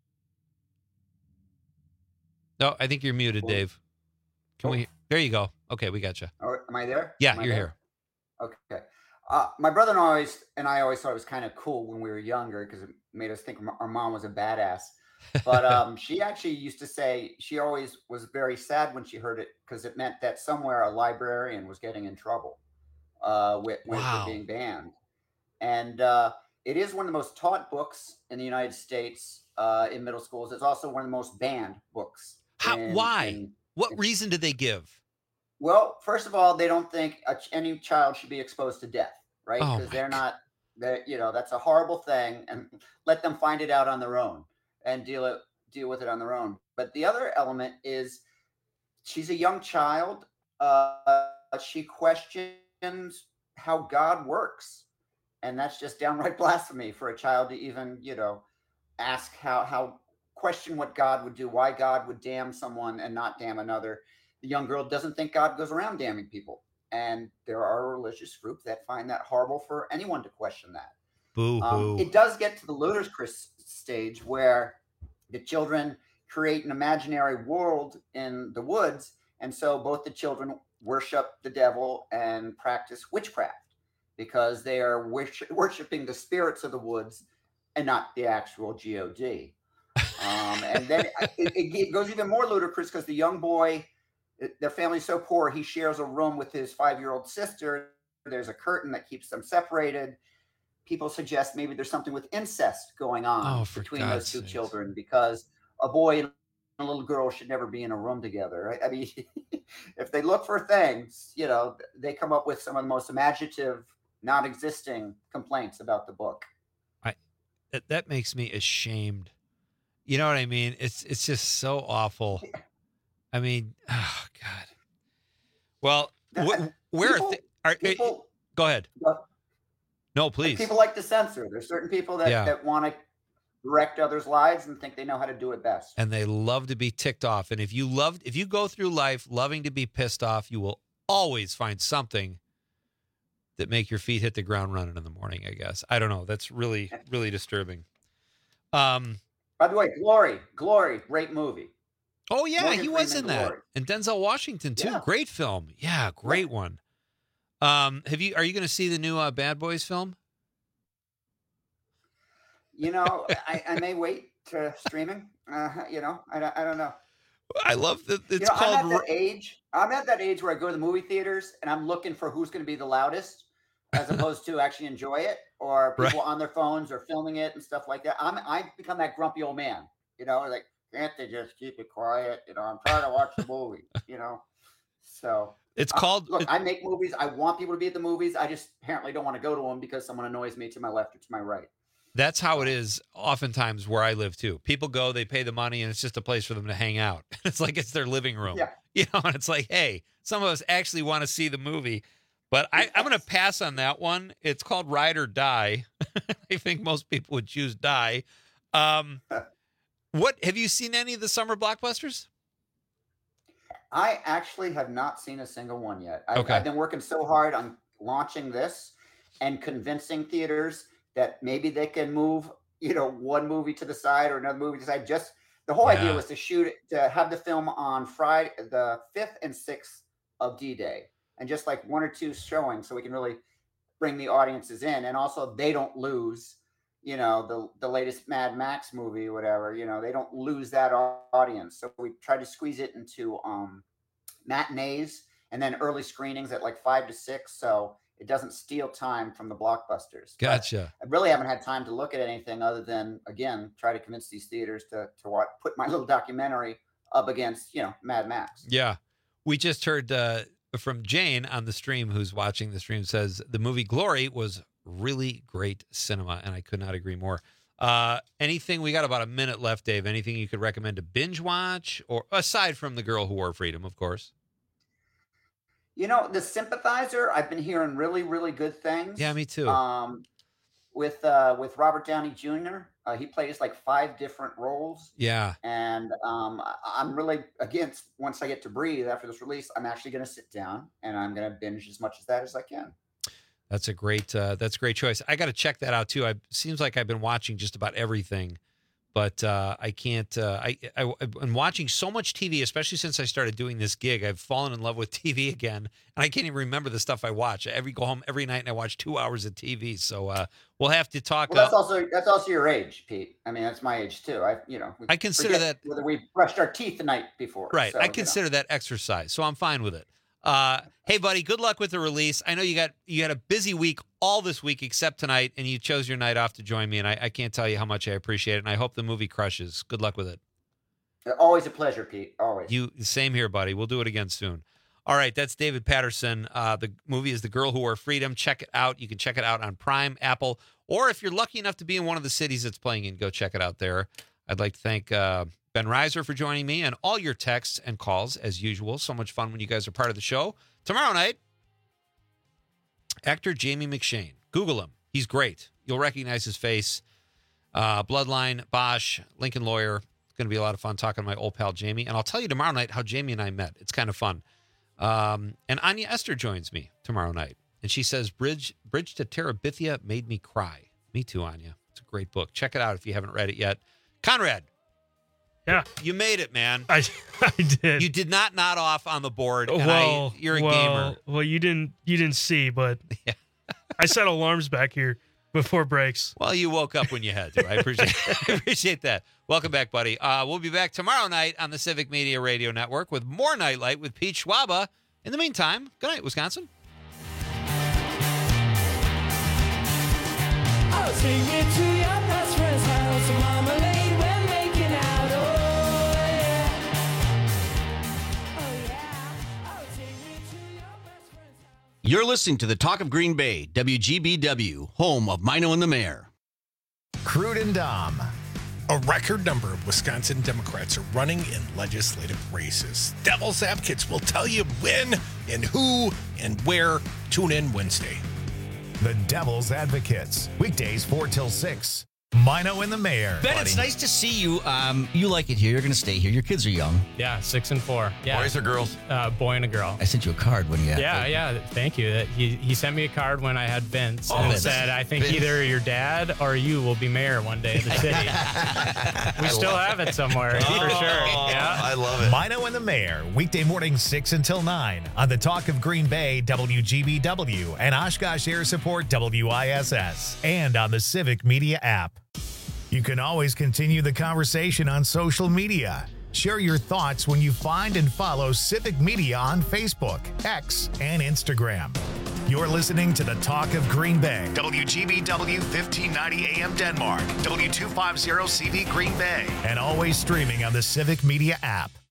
No, I think you're muted, Dave. Can we? There you go. Okay, we got you. Oh, am I there? Yeah, you're here. Okay. My brother and I always thought it was kind of cool when we were younger because it made us think our mom was a badass. But she actually used to say she always was very sad when she heard it because it meant that somewhere a librarian was getting in trouble with it being banned. And it is one of the most taught books in the United States in middle schools. It's also one of the most banned books. Why? What reason did they give? Well, first of all, they don't think any child should be exposed to death, right? Because that's a horrible thing, and let them find it out on their own and deal with it on their own. But the other element is she's a young child. She questions how God works, and that's just downright blasphemy for a child to even, ask how question what God would do, why God would damn someone and not damn another. The young girl doesn't think God goes around damning people. And there are religious groups that find that horrible for anyone to question that. Boo-hoo. It does get to the ludicrous stage where the children create an imaginary world in the woods. And so both the children worship the devil and practice witchcraft because they are worshiping the spirits of the woods and not the actual God. And then it goes even more ludicrous because the young boy, their family's so poor, he shares a room with his 5-year-old sister. There's a curtain that keeps them separated. People suggest maybe there's something with incest going on between those two children because a boy and a little girl should never be in a room together. Right? I mean, if they look for things, they come up with some of the most imaginative, non-existing complaints about the book. That makes me ashamed. You know what I mean? It's just so awful. I mean, oh God. Well, go ahead. No, please. People like to censor. There's certain people that want to direct others' lives and think they know how to do it best. And they love to be ticked off. And if you go through life loving to be pissed off, you will always find something that make your feet hit the ground running in the morning, I guess. I don't know. That's really, really disturbing. By the way, Glory, great movie. Oh, yeah, Morgan he was Freeman, in that. Glory. And Denzel Washington, too. Yeah. Great film. Yeah, great one. Are you going to see the new Bad Boys film? You know, I may wait to streaming. You know, I don't know. I love that it's You know, called... I'm at that age where I go to the movie theaters and I'm looking for who's going to be the loudest, as opposed to actually enjoy it, or people on their phones or filming it and stuff like that. I've become that grumpy old man. You know, like, can't they just keep it quiet? You know, I'm trying to watch the movie. You know, so it's called. Look, I make movies. I want people to be at the movies. I just apparently don't want to go to them because someone annoys me to my left or to my right. That's how it is oftentimes where I live too. People go, they pay the money, and it's just a place for them to hang out. It's like it's their living room. Yeah. You know, and it's like, hey, some of us actually want to see the movie. But I'm going to pass on that one. It's called Ride or Die. I think most people would choose Die. What have you seen any of the summer blockbusters? I actually have not seen a single one yet. Okay. I've been working so hard on launching this and convincing theaters that maybe they can move, you know, one movie to the side or another movie to the side. Just the whole idea was to have the film on Friday, the 5th and 6th of D-Day, and just like one or two showings so we can really bring the audiences in. And also they don't lose, you know, the latest Mad Max movie or whatever, you know, they don't lose that audience. So we try to squeeze it into matinees and then early screenings at like 5 to 6. So it doesn't steal time from the blockbusters. Gotcha. But I really haven't had time to look at anything other than, again, try to convince these theaters to put my little documentary up against, you know, Mad Max. Yeah. We just heard from Jane on the stream, who's watching the stream, says the movie Glory was really great cinema, and I could not agree more. Anything, we got about a minute left, Dave, anything you could recommend to binge watch, or aside from The Girl Who Wore Freedom, of course? You know, The Sympathizer, I've been hearing really, really good things. Yeah, me too. With Robert Downey Jr., he plays like 5 different roles. Yeah. And I'm really, again, once I get to breathe after this release, I'm actually going to sit down and I'm going to binge as much of that as I can. That's a great choice. I got to check that out too. Seems like I've been watching just about everything, but I can't. I'm watching so much TV, especially since I started doing this gig. I've fallen in love with TV again, and I can't even remember the stuff I watch. I go home every night and I watch 2 hours of TV. So we'll have to talk. Well, that's also your age, Pete. I mean, that's my age too. I consider that whether we brushed our teeth the night before. Right. So, I consider that exercise, so I'm fine with it. Hey, buddy, good luck with the release. I know you had a busy week all this week except tonight, and you chose your night off to join me, and I can't tell you how much I appreciate it, and I hope the movie crushes. Good luck with it. Always a pleasure, Pete. Always. Same here, buddy. We'll do it again soon. All right, that's David Patterson. The movie is The Girl Who Wore Freedom. Check it out. You can check it out on Prime, Apple, or if you're lucky enough to be in one of the cities it's playing in, go check it out there. I'd like to thank Ben Reiser for joining me and all your texts and calls, as usual. So much fun when you guys are part of the show. Tomorrow night, actor Jamie McShane. Google him. He's great. You'll recognize his face. Bloodline, Bosch, Lincoln Lawyer. It's going to be a lot of fun talking to my old pal Jamie. And I'll tell you tomorrow night how Jamie and I met. It's kind of fun. And Anya Esther joins me tomorrow night. And she says, Bridge to Terabithia made me cry. Me too, Anya. It's a great book. Check it out if you haven't read it yet. Conrad. Yeah. You made it, man. I did. You did not nod off on the board. And you're a gamer. Well, you didn't see, but I set alarms back here before breaks. Well, you woke up when you had to. I appreciate that. Welcome back, buddy. We'll be back tomorrow night on the Civic Media Radio Network with more Nightlight with Pete Schwaba. In the meantime, good night, Wisconsin. I'll take me to your best friend's house, marmalade, we're making out, oh yeah. Oh yeah, I'll take me to your best friend's house. You're listening to the Talk of Green Bay, WGBW, home of Mino and the Mayor. Crude and Dom. A record number of Wisconsin Democrats are running in legislative races. Devil's Advocates will tell you when and who and where. Tune in Wednesday. The Devil's Advocates. Weekdays 4 till 6. Mino and the Mayor. Ben, it's nice to see you. You like it here. You're going to stay here. Your kids are young. Yeah, 6 and 4. Yeah. Boys or girls? Boy and a girl. I sent you a card when you had Yeah. Thank you. He sent me a card when I had Vince and Vince. said, I think Vince. either your dad or you will be mayor one day of the city. We still have it somewhere, for sure. Yeah. I love it. Mino and the Mayor, weekday mornings 6 until 9 on the Talk of Green Bay, WGBW, and Oshkosh Air Support, WISS, and on the Civic Media app. You can always continue the conversation on social media. Share your thoughts when you find and follow Civic Media on Facebook, X, and Instagram. You're listening to the Talk of Green Bay, WGBW 1590 AM Denmark, W250 CV Green Bay, and always streaming on the Civic Media app.